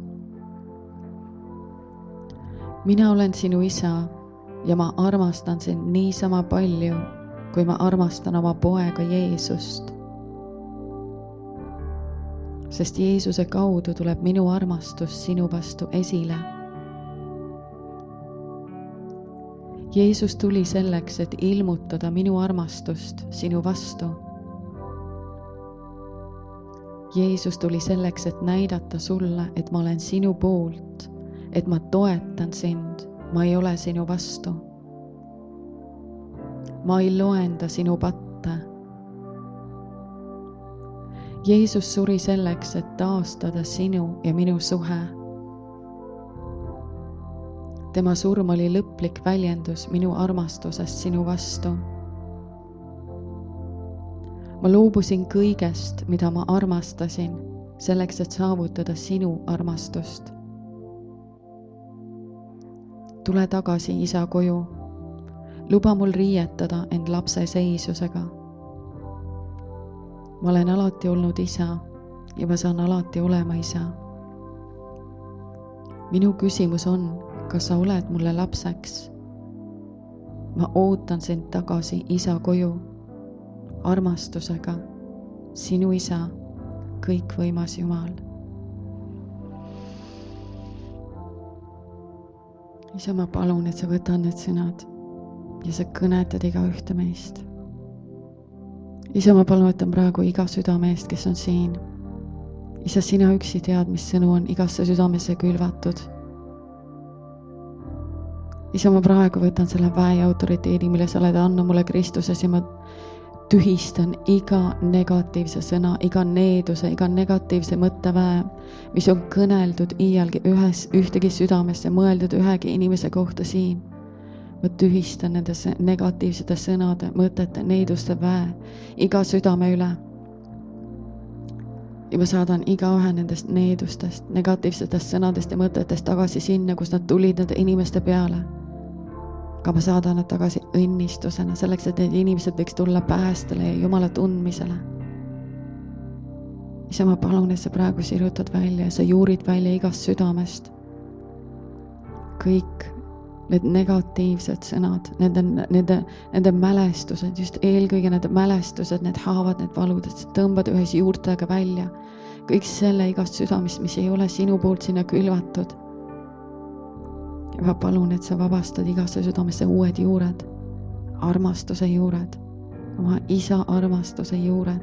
Mina olen sinu isa ja ma armastan sind niisama palju, kui ma armastan oma poega Jeesust. Sest Jeesuse kaudu tuleb minu armastus sinu vastu esile. Jeesus tuli selleks, et ilmutada minu armastust sinu vastu. Jeesus tuli selleks, et näidata sulle, et ma olen sinu poolt, et ma toetan sind, ma ei ole sinu vastu. Ma ei loenda sinu patte. Jeesus suri selleks, et taastada sinu ja minu suhe. Tema surm oli lõplik väljendus minu armastusest sinu vastu. Ma loobusin kõigest, mida ma armastasin, selleks, et saavutada sinu armastust. Tule tagasi isa koju. Luba mul riietada end lapse seisusega. Ma olen alati olnud isa ja ma saan alati olema isa. Minu küsimus on, kas sa oled mulle lapseks? Ma ootan sind tagasi isa koju, armastusega, sinu isa, kõikvõimas Jumal. Isa, ma palun, et sa võtad need sõnad ja sa kõnetad iga ühte meist. Isa, ma palun, võtan praegu iga südame eest, kes on siin. Isa, sina üksi tead, mis sõnu on igasse südamesse külvatud. Isa, ma praegu võtan selle väe autoriteedi, mille sa oled andnud mulle Kristuses ja ma tühistan iga negatiivse sõna, iga needuse, iga negatiivse mõtteväe, mis on kõneldud iialgi ühes, ühtegi südamesse, mõeldud ühegi inimese kohta siin. Ma tühistan nende negatiivsete sõnade, mõtete, needuste väe, iga südame üle. Ja ma saadan iga ühe nendest needustest, negatiivsetest sõnadest ja mõtetest tagasi sinna, kus nad tulid nende inimeste peale. Aga ma saadan nad tagasi õnnistusena, selleks, et need inimesed võiks tulla päästele ja Jumala tundmisele. Isa, ma palun, et sa praegu sirutad välja ja sa juurid välja igast südamest. Kõik need negatiivsed sõnad, nende, nende, nende mälestused, just eelkõige need mälestused, need haavad, need valud, et sa tõmbad ühes juurtega välja. Kõik selle igast südamist, mis ei ole sinu poolt sinna külvatud. Ja ma palun, et sa vabastad igasse südamesse uued juured, armastuse juured, oma isa armastuse juured.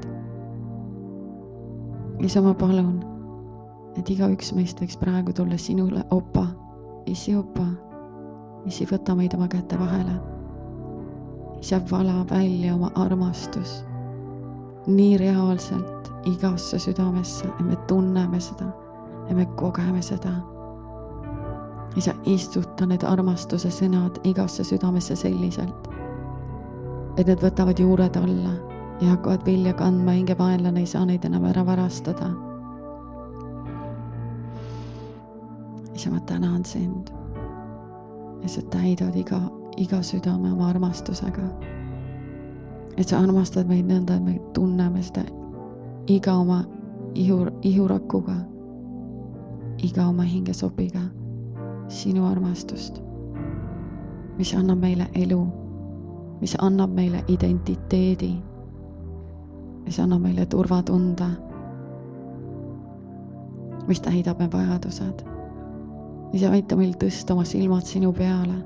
Isa, ma palun, et iga üks meist võiks praegu tulla sinule opa, isi opa, isi võta meid oma käte vahele. Isa, vala välja oma armastus nii reaalselt igasse südamesse, et me tunneme seda ja me kogeme seda. Isa, istuta need armastuse sõnad igasse südamesse selliselt, et need võtavad juured alla ja hakkavad vilja kandma, hinge vaenlane ei saa neid enam ära varastada. Isa, ma tänan sind ja sa täidad iga, iga südame oma armastusega. Et sa armastad meid nõnda, et me tunneme seda iga oma ihur, ihurakuga, iga oma hingesopiga. Sinu armastust, mis annab meile elu, mis annab meile identiteedi, mis annab meile turvatunde, mis täidab me vajadused, mis aita meil tõsta oma silmad sinu peale,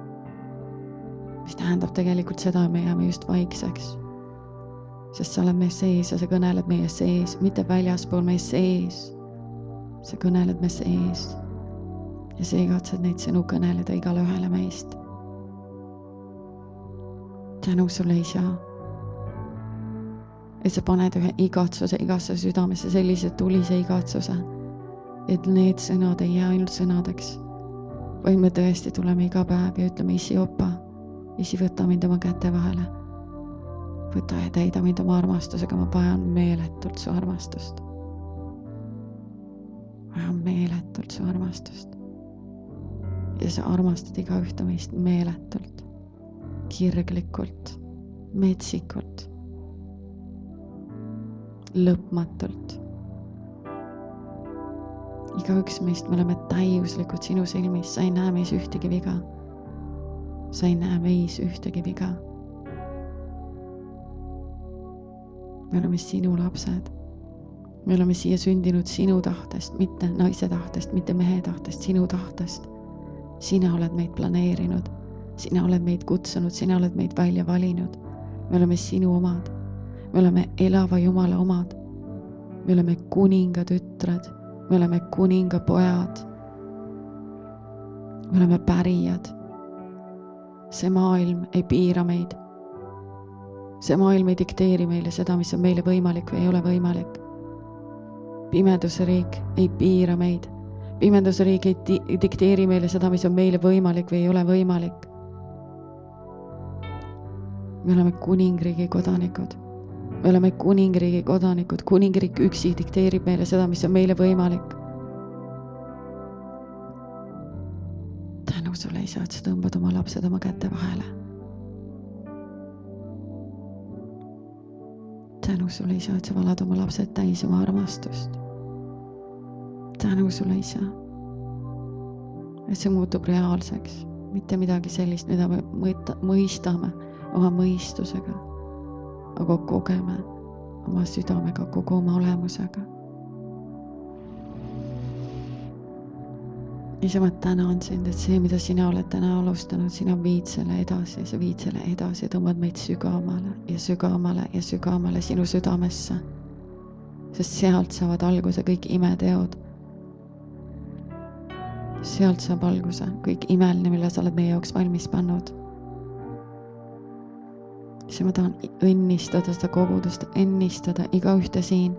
mis tähendab tegelikult seda, et me jääme just vaikseks, sest sa oled meie sees ja sa kõneled meie sees, mitte väljaspool meie sees, sa kõneled meie sees. Ja sa igatsed neid sõnu kõneleda igale ühele meist. Tänu sulle, isa, et sa paned ühe igatsuse igasse südamesse, sellise tulise igatsuse, et need sõnad ei jää ainult sõnadeks, vaid me tõesti tuleme iga päev ja ütleme, isi opa, isi võta mind oma käte vahele, võta ja täida mind oma armastusega, ma vajan meeletult su armastust. vajan meeletult su armastust. Ja sa armastad iga ühte meist meeletult, kirglikult, metsikult, lõpmatult. Igaüks meist me oleme täiuslikud sinu silmis, sa ei näe meis ühtegi viga. Sa ei näe meis ühtegi viga. Me oleme sinu lapsed. Me oleme siia sündinud sinu tahtest, mitte naise tahtest, mitte mehe tahtest, sinu tahtest. Sina oled meid planeerinud, sina oled meid kutsunud, sina oled meid välja valinud. Me oleme sinu omad, me oleme elava Jumala omad. Me oleme kuninga tütred, me oleme kuninga pojad. Me oleme pärijad. See maailm ei piira meid. See maailm ei dikteeri meile seda, mis on meile võimalik või ei ole võimalik. Pimeduse riik ei piira meid. Pimeduse riik ei di- dikteeri meile seda, mis on meile võimalik või ei ole võimalik. Me oleme kuningriigi kodanikud. Me oleme kuningriigi kodanikud. Kuningriik üksi dikteerib meile seda, mis on meile võimalik. Tänu sulle, Isa, et sa tõmbad oma lapsed oma käte vahele. Tänu sulle, Isa, et sa valad oma lapsed täis oma armastust. Tänu sulle, Isa, et see muutub reaalseks. Mitte midagi sellist, mida me mõista, mõistame oma mõistusega, aga kogeme oma südamega, kogu oma olemusega. Isa, ma tänan sind, et see, mida sina oled täna alustanud, sina viid selle edasi, sa viid selle edasi ja tõmbad meid sügavamale ja sügavamale ja sügavamale sinu südamesse. Sest sealt saavad alguse kõik imeteod. Sealt saab alguse kõik imeline, mille sa oled meie jaoks valmis pannud. Isa, ma tahan õnnistada seda kogudust, õnnistada iga ühte siin.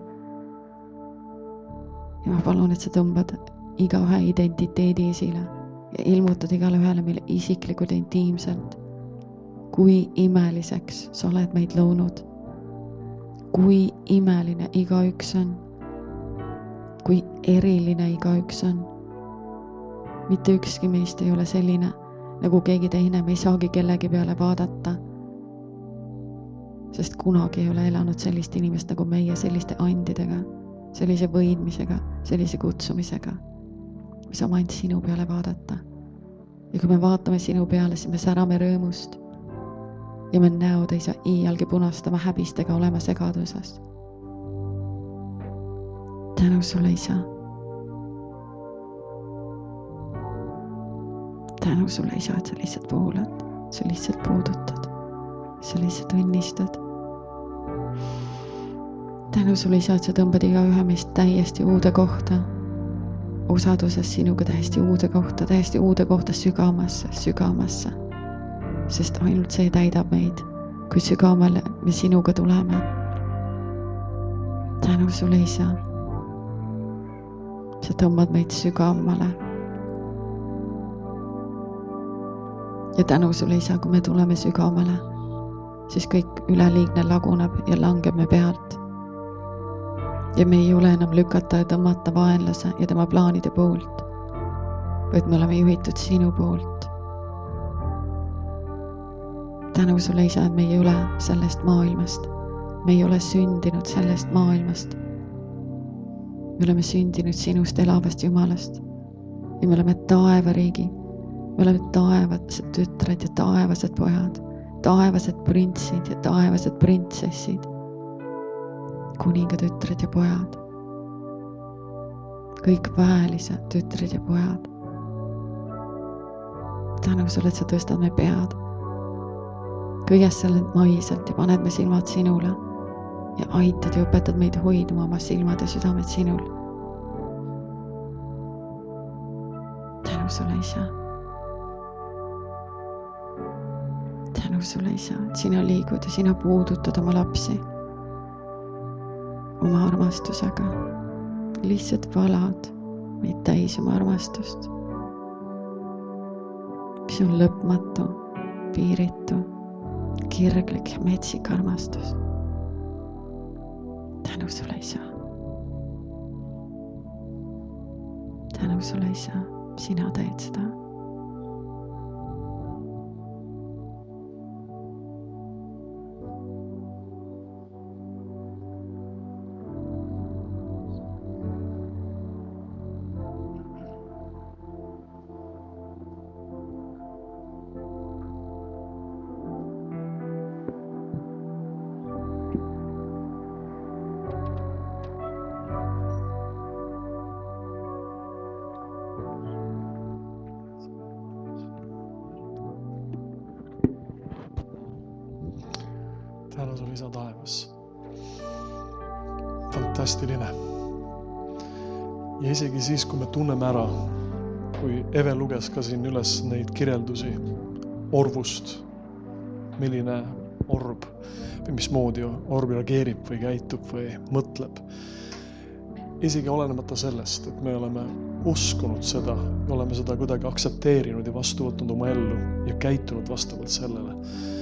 Ja ma palun, et sa tõmbad iga ühe identiteedi esile ja ilmutad igale ühele meile isiklikult intiimselt, kui imeliseks sa oled meid loonud, kui imeline igaüks on, kui eriline igaüks on. Mitte ükski meist ei ole selline nagu keegi teine, me ei saagi kellegi peale vaadata, sest kunagi ei ole elanud sellist inimest nagu meie, selliste andidega, sellise võidmisega, sellise kutsumisega. Me saame ainult sinu peale vaadata. Ja kui me vaatame sinu peale, siis me särame rõõmust. Ja me näod ei saa iialgi punastama häbistega olema segaduses. Tänu sulle, Isa. Tänu sulle, Isa, et sa lihtsalt puulad, sa lihtsalt puudutad, sa lihtsalt õnnistad. Tänu sulle, Isa, et sa tõmbad iga ühe meist täiesti uude kohta. Osaduses sinuga täiesti uude kohta, täiesti uude kohta sügamasse, sügamasse. Sest ainult see täidab meid, kui sügavale me sinuga tuleme. Tänu sulle, Isa. Sa tõmbad meid sügavamale. Ja tänu sulle, Isa, kui me tuleme sügavamale, siis kõik üleliigne laguneb ja langeb me pealt. Ja me ei ole enam lükata ja tõmmata vaenlase ja tema plaanide poolt, vaid me oleme juhitud sinu poolt. Tänu sulle, Isa, et me ei ole sellest maailmast. Me ei ole sündinud sellest maailmast. Me oleme sündinud sinust elavast Jumalast. Ja me oleme taevariigi. Me oleme taevased tütred ja taevased pojad, taevased printsid ja taevased printsessid. Kuninga tütred ja pojad. Kõik väelised tütred ja pojad. Tänu sulle, et sa tõstad me pead. Kõigest selle maiselt ja paned me silmad sinule ja aitad ja õpetad meid hoidma oma silmad ja südamed sinul. Tänu sulle, Isa. Tänu sulle, Isa, et sina liigud ja sina puudutad oma lapsi. Oma armastusega. Lihtsalt valad meid täis oma armastust. Mis on lõpmatu, piiritu, kirglik ja metsik armastus. Tänu sulle, Isa.
tänu sulle, Isa, sina teed seda.
Tänu sulle, Isa taevas. Fantastiline. Ja isegi siis, kui me tunneme ära, kui Eve luges ka siin üles neid kirjeldusi orvust, milline orb või mismoodi orb reageerib või käitub või mõtleb. Isegi olenemata sellest, et me oleme uskunud seda, oleme seda kuidagi aktsepteerinud ja vastu võtnud oma ellu ja käitunud vastavalt sellele.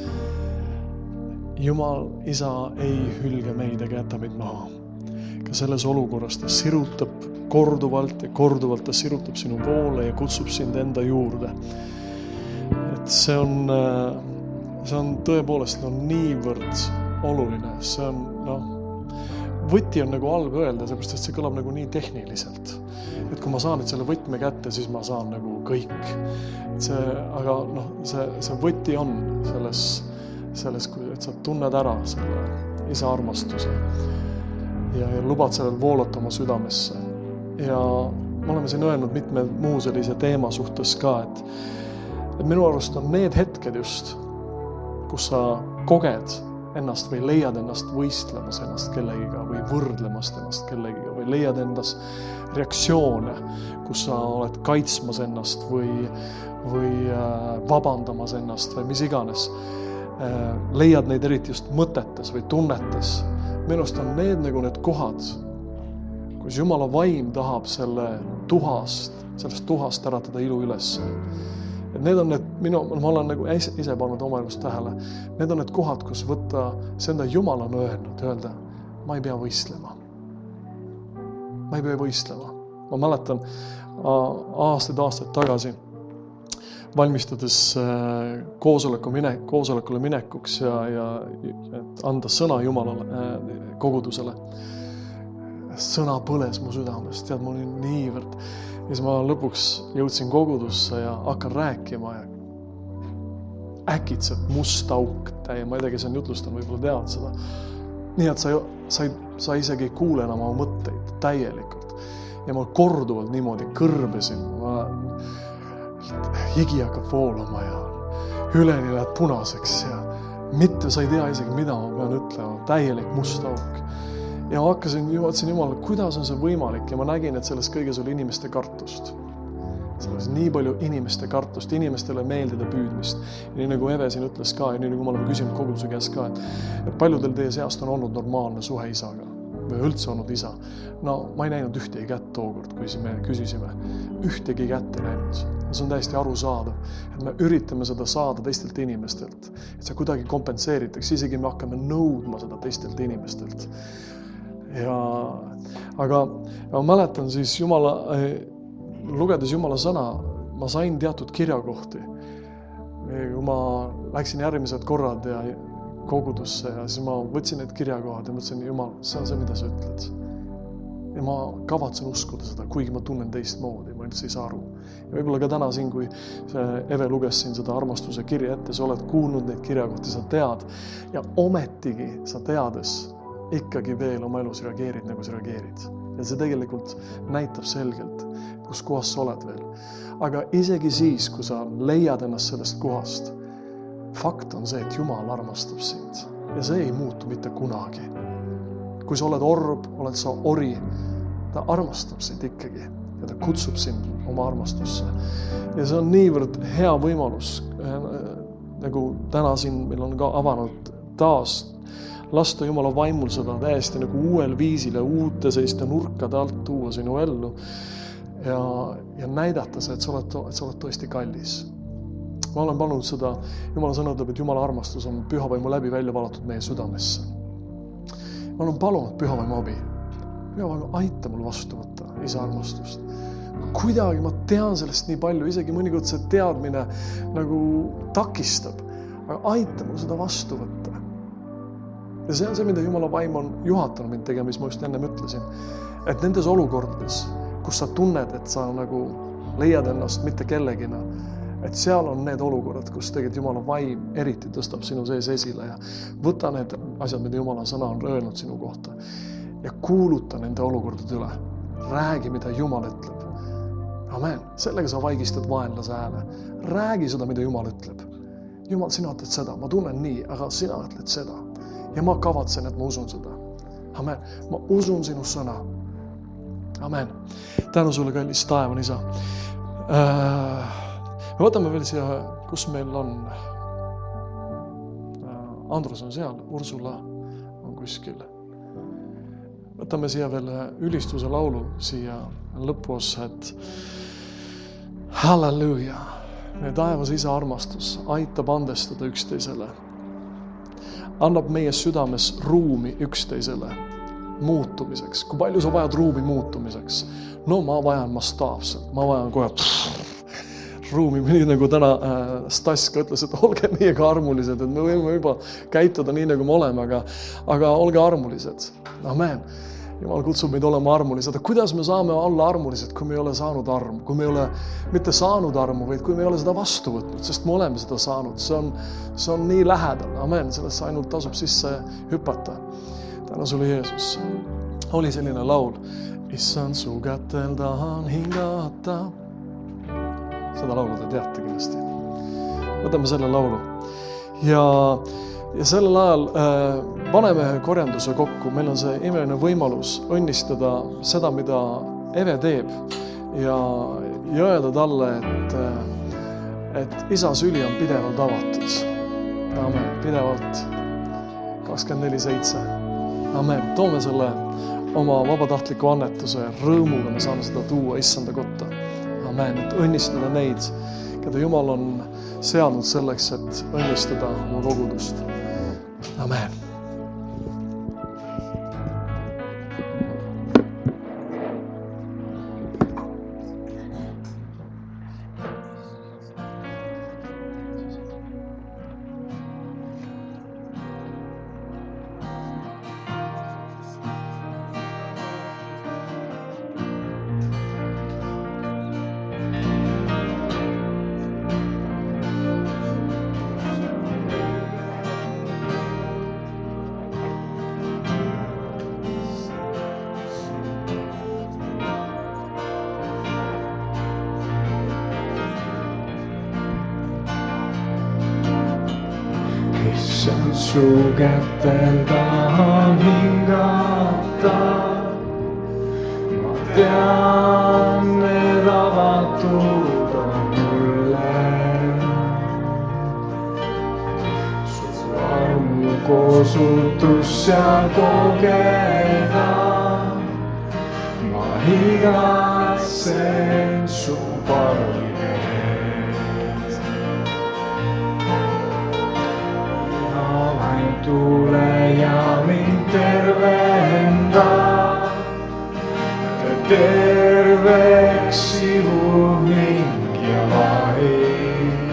Jumal, Isa ei hülge meid ega jäta meid maha. Ka selles olukorras ta sirutab korduvalt ja korduvalt ta sirutab sinu poole ja kutsub sind enda juurde. Et see on, see on tõepoolest on niivõrd oluline. See on, noh, võti on nagu halb öelda, seepärast, et see kõlab nagu nii tehniliselt. Et kui ma saan nüüd selle võtme kätte, siis ma saan nagu kõik. Et see, aga noh, see, see võti on selles selles, et sa tunned ära selle Isa armastuse ja, ja lubad sellel voolata oma südamesse. Ja me oleme siin öelnud mitme muu sellise teema suhtes ka, et, et minu arust on need hetked just, kus sa koged ennast või leiad ennast võistlemas ennast kellegiga või võrdlemas ennast kellegiga või leiad endast reaktsioone, kus sa oled kaitsmas ennast või, või vabandamas ennast või mis iganes. Leiad neid eriti just mõtetes või tunnetes. Minust on need nagu need kohad, kus Jumala vaim tahab selle tuhast, sellest tuhast äratada ilu üles. Et need on need, minu, ma olen nagu ise pannud oma elust tähele, need on need kohad, kus võtta, see enda Jumal on öelnud, öelda, ma ei pea võistlema. Ma ei pea võistlema. Ma mäletan aastaid aastaid tagasi, valmistades koosoleku mine, koosolekule minekuks ja, ja et anda sõna Jumalale kogudusele. Sõna põles mu südamest, tead, ma olin niivõrd. Ja siis ma lõpuks jõudsin kogudusse ja hakkan rääkima ja äkitselt must auk täie, ma ei tea, kes on jutlustanud, võib-olla teavad seda. Nii et sa, sa, sa isegi ei kuule enam oma mõtteid täielikult. Ja ma korduvalt niimoodi kõrbesin, ma higi hakkab voolama ja üleni lähed punaseks ja mitte sa ei tea isegi, mida ma pean ütlema, täielik must auk. Ja ma hakkasin, vaatasin Jumal, kuidas on see võimalik ja ma nägin, et selles kõiges oli inimeste kartust. Selles nii palju inimeste kartust, inimestele meeldida püüdmist. Ja nii nagu Eve siin ütles ka ja nii nagu ma oleme küsinud koguduse käest ka, et, et paljudel teie seast on olnud normaalne suhe isaga või üldse olnud isa. No ma ei näinud ühtegi kätt tookord, kui me küsisime. Ühtegi kätt ei näinud. See on täiesti arusaadav, et me üritame seda saada teistelt inimestelt, et see kuidagi kompenseeritakse, isegi me hakkame nõudma seda teistelt inimestelt. Ja, aga ma mäletan siis Jumala, lugedes Jumala sõna, ma sain teatud kirjakohti. Kui ma läksin järgmised korrad ja kogudusse ja siis ma võtsin need kirjakohad ja mõtlesin, Jumal, see on see, mida sa ütled. Ja ma kavatsen uskuda seda, kuigi ma tunnen teist moodi, ma üldse ei saa aru. Ja võib-olla ka täna siin, kui Eve luges siin seda armastuse kirja ette, sa oled kuulnud neid kirjakohti, sa tead. Ja ometigi sa teades ikkagi veel oma elus reageerid, nagu sa reageerid. Ja see tegelikult näitab selgelt, kus kohas sa oled veel. Aga isegi siis, kui sa leiad ennast sellest kohast, fakt on see, et Jumal armastab sind. Ja see ei muutu mitte kunagi. Kui sa oled orb, oled sa ori, ta armastab sind ikkagi ja ta kutsub sind oma armastusse. Ja see on niivõrd hea võimalus, nagu täna siin meil on ka avanud taas, lasta Jumala vaimul seda täiesti nagu uuel viisil ja uute selliste nurkade alt tuua sinu ellu ja, ja näidata see, et sa oled, et sa oled tõesti kallis. Ma olen palunud seda, Jumala sõna ütleb, et Jumala armastus on püha vaimu läbi välja valatud meie südamesse. Ma olen palunud püha vaimu abi. Jumal, aita mul vastu võtta isa armastust. Kuidagi ma tean sellest nii palju, isegi mõnikord see teadmine nagu takistab, aga aita mul seda vastu võtta. Ja see on see, mida Jumala vaim on juhatanud mind tegema, mis ma just ennem ütlesin. Et nendes olukordades, kus sa tunned, et sa nagu leiad ennast mitte kellegina, et seal on need olukorrad, kus tegelikult Jumala vaim eriti tõstab sinu sees esile ja võta need asjad, mida Jumala sõna on öelnud sinu kohta ja kuuluta nende olukordade üle. Räägi, mida Jumal ütleb. Amen. Sellega sa vaigistad vaenlase hääle. Räägi seda, mida Jumal ütleb. Jumal, sina ütled seda, ma tunnen nii, aga sina ütled seda. Ja ma kavatsen, et ma usun seda. Amen. Ma usun sinu sõna. Amen. Tänu sulle, kallis taevan isa. Me võtame veel siia, kus meil on. Andrus on seal, Ursula on kuskil. Võtame siia veel ülistuse laulu siia lõpuossa, et halleluuja. Meie taevas isa armastus aitab andestada üksteisele. Annab meie südames ruumi üksteisele muutumiseks. Kui palju sa vajad ruumi muutumiseks? No ma vajan mastaapselt. Ma vajan kohe pff, ruumi. Nii nagu täna äh, Staska ütles, et olge meiega armulised, et me võime juba käituda nii, nagu me oleme, aga, aga olge armulised. Amen. Jumal kutsub meid olema armulised. Kuidas me saame olla armulised, kui me ei ole saanud armu? Kui me ei ole mitte saanud armu, vaid kui me ei ole seda vastu võtnud, sest me oleme seda saanud. See on, see on nii lähedal. Amen. Sellest ainult tasub sisse hüpata. Täna sulle, Jeesus. Oli selline laul. Issand, su kätel tahan hingata. Seda laulu te teate kindlasti. Võtame selle laulu. Ja, ja sellel ajal äh, paneme korjanduse kokku. Meil on see imeline võimalus õnnistada seda, mida Eve teeb ja, ja öelda talle, et, et isa süli on pidevalt avatud. Amen. Pidevalt kakskümmend neli seitse. Amen. Toome selle oma vabatahtliku annetuse ja rõõmuga me saame seda tuua issanda kotta. Amen. Et õnnistada neid, keda Jumal on seadnud selleks, et õnnistada oma kogudust. Amen.
Su kätel tahan hingata, ma tean, need avatud on mulle. Su armu kosutus seal kogeda, ma higatsen su palge. Tule ja mind tervenda, terveks sihu hing ja vaim.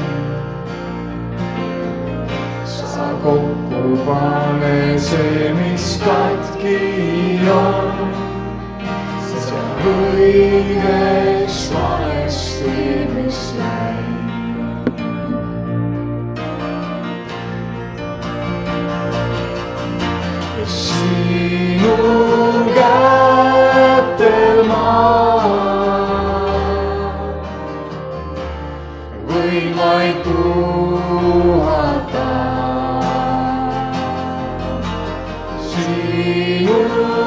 Sa kokku pane see, mis katki on, see õigeks valesti, mis jäi. Sinu kätel ma võin vaid puhata. Sinu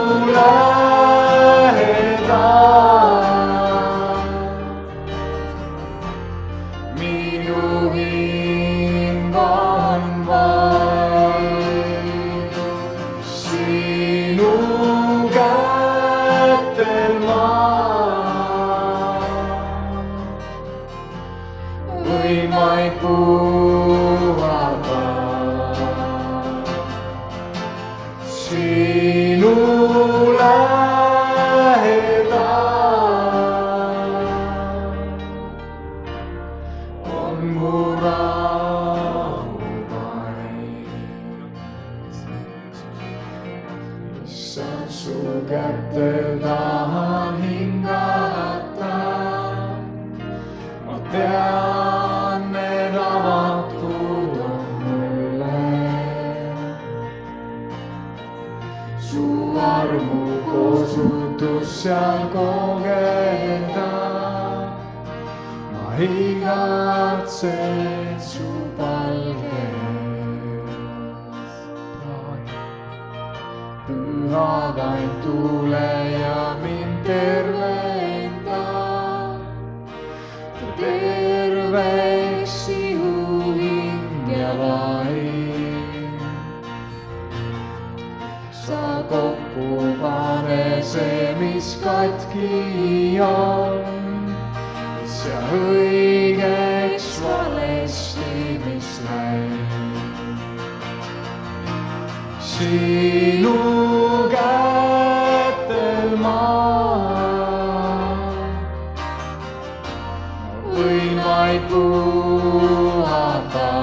lähedal minu hing on vaid. Sinu kätel ma võin vaid puhata. Sinu lähedal veel tahan hingata. Ma tean, need avatud on mulle. Su armu kosutus seal kogeda. Ma igatsen su palges. Püha vaim tule ja mind tervenda. Terveks sinu hing ja vaim. Sa kokku pane see, mis katki on. Ja õigeks valesti, mis läib. Sinu kätel ma võin vaid puhata.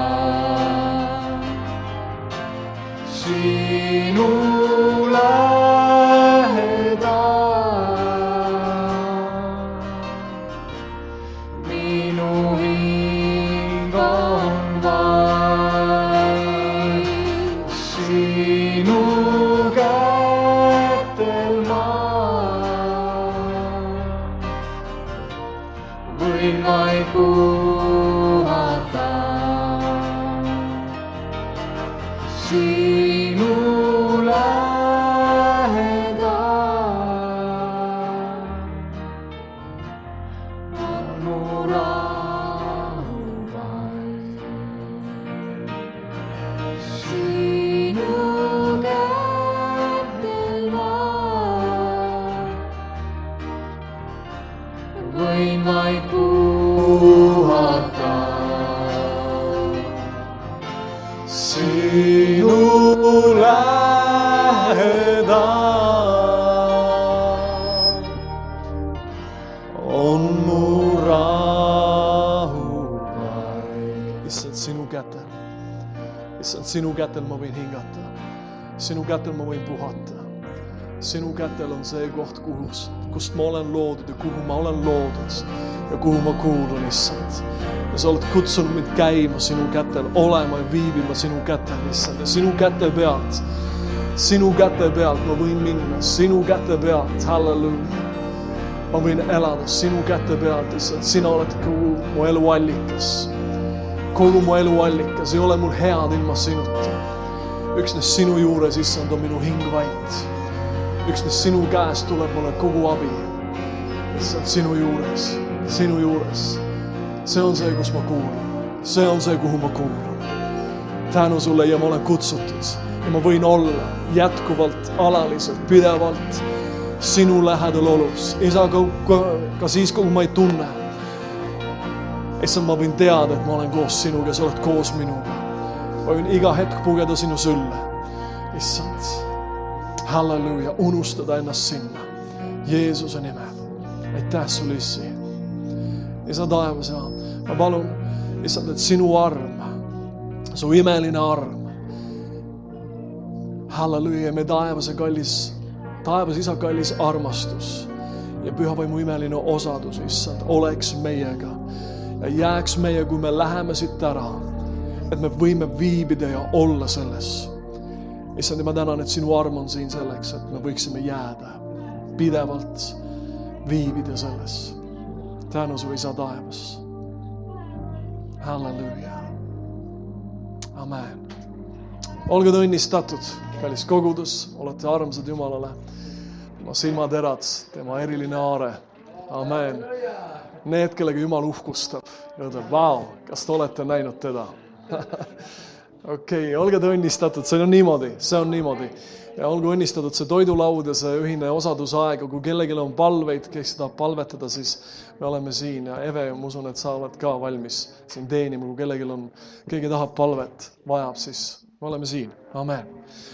Sinu võin vaid puhata. Sinu lähedal on mu rahuvaim. Sinu kätel ma võin vaid puhata. Sinu lähedal on mu rahuvaim.
Issand, sinu kätel. Issand, sinu kätel ma võin hingata. Sinu kätel ma võin puhata. Sinu kätel on see koht, kus, kust ma olen loodud ja kuhu ma olen loodud ja kuhu ma kuulun, Issand. Ja sa oled kutsunud mind käima sinu kätel, olema ja viibima sinu kätel, Issand. Ja sinu käte pealt, sinu käte pealt ma võin minna, sinu käte pealt, halleluuja. Ma võin elada sinu käte pealt, Issand. Sina oled kogu mu elu allikas. Kogu mu elu allikas, ei ole mul head ilma sinuta. Üksnes sinu juures, Issand, on minu hing vait. Üksnes sinu käest tuleb mulle kogu abi. Issand, sinu juures, sinu juures. See on see, kus ma kuulun. See on see, kuhu ma kuulun. Tänu sulle ja ma olen kutsutud. Ja ma võin olla jätkuvalt, alaliselt, pidevalt sinu lähedal olus. Isa, ka, ka siis, kui ma ei tunne. Issand, ma võin teada, et ma olen koos sinuga, sa oled koos minuga. Ma võin iga hetk pugeda sinu sülle. Issand. Halleluuja, unustada ennast sinna. Jeesuse nimel. Aitäh sulle, Issi. Isa taevas, ma palun, Issand, et sinu arm, su imeline arm. Halleluuja, me taevase kallis, taevas Isa kallis armastus ja püha vaimu imeline osadus, Issand, oleks meiega ja jääks meie, kui me läheme siit ära, et me võime viibida ja olla selles. Issand, ma tänan, et sinu arm on siin selleks, et me võiksime jääda pidevalt viibida selles. Tänu su Isa taevas. Halleluuja. Amen. Olge te õnnistatud, kallis kogudus, olete armsad Jumalale. Tema silmaterad, tema eriline aare. Amen. Need, kellega Jumal uhkustab ja ütleb, vau, kas te olete näinud teda? Okei, okay, olge te õnnistatud, see on niimoodi, see on niimoodi. Ja olgu õnnistatud see toidulaud ja see ühine osadusaeg, kui kellelgi on palveid, kes tahab palvetada, siis me oleme siin ja Eve, ma usun, et sa oled ka valmis siin teenima, kui kellelgi on, keegi tahab palvet, vajab, siis me oleme siin. Amen.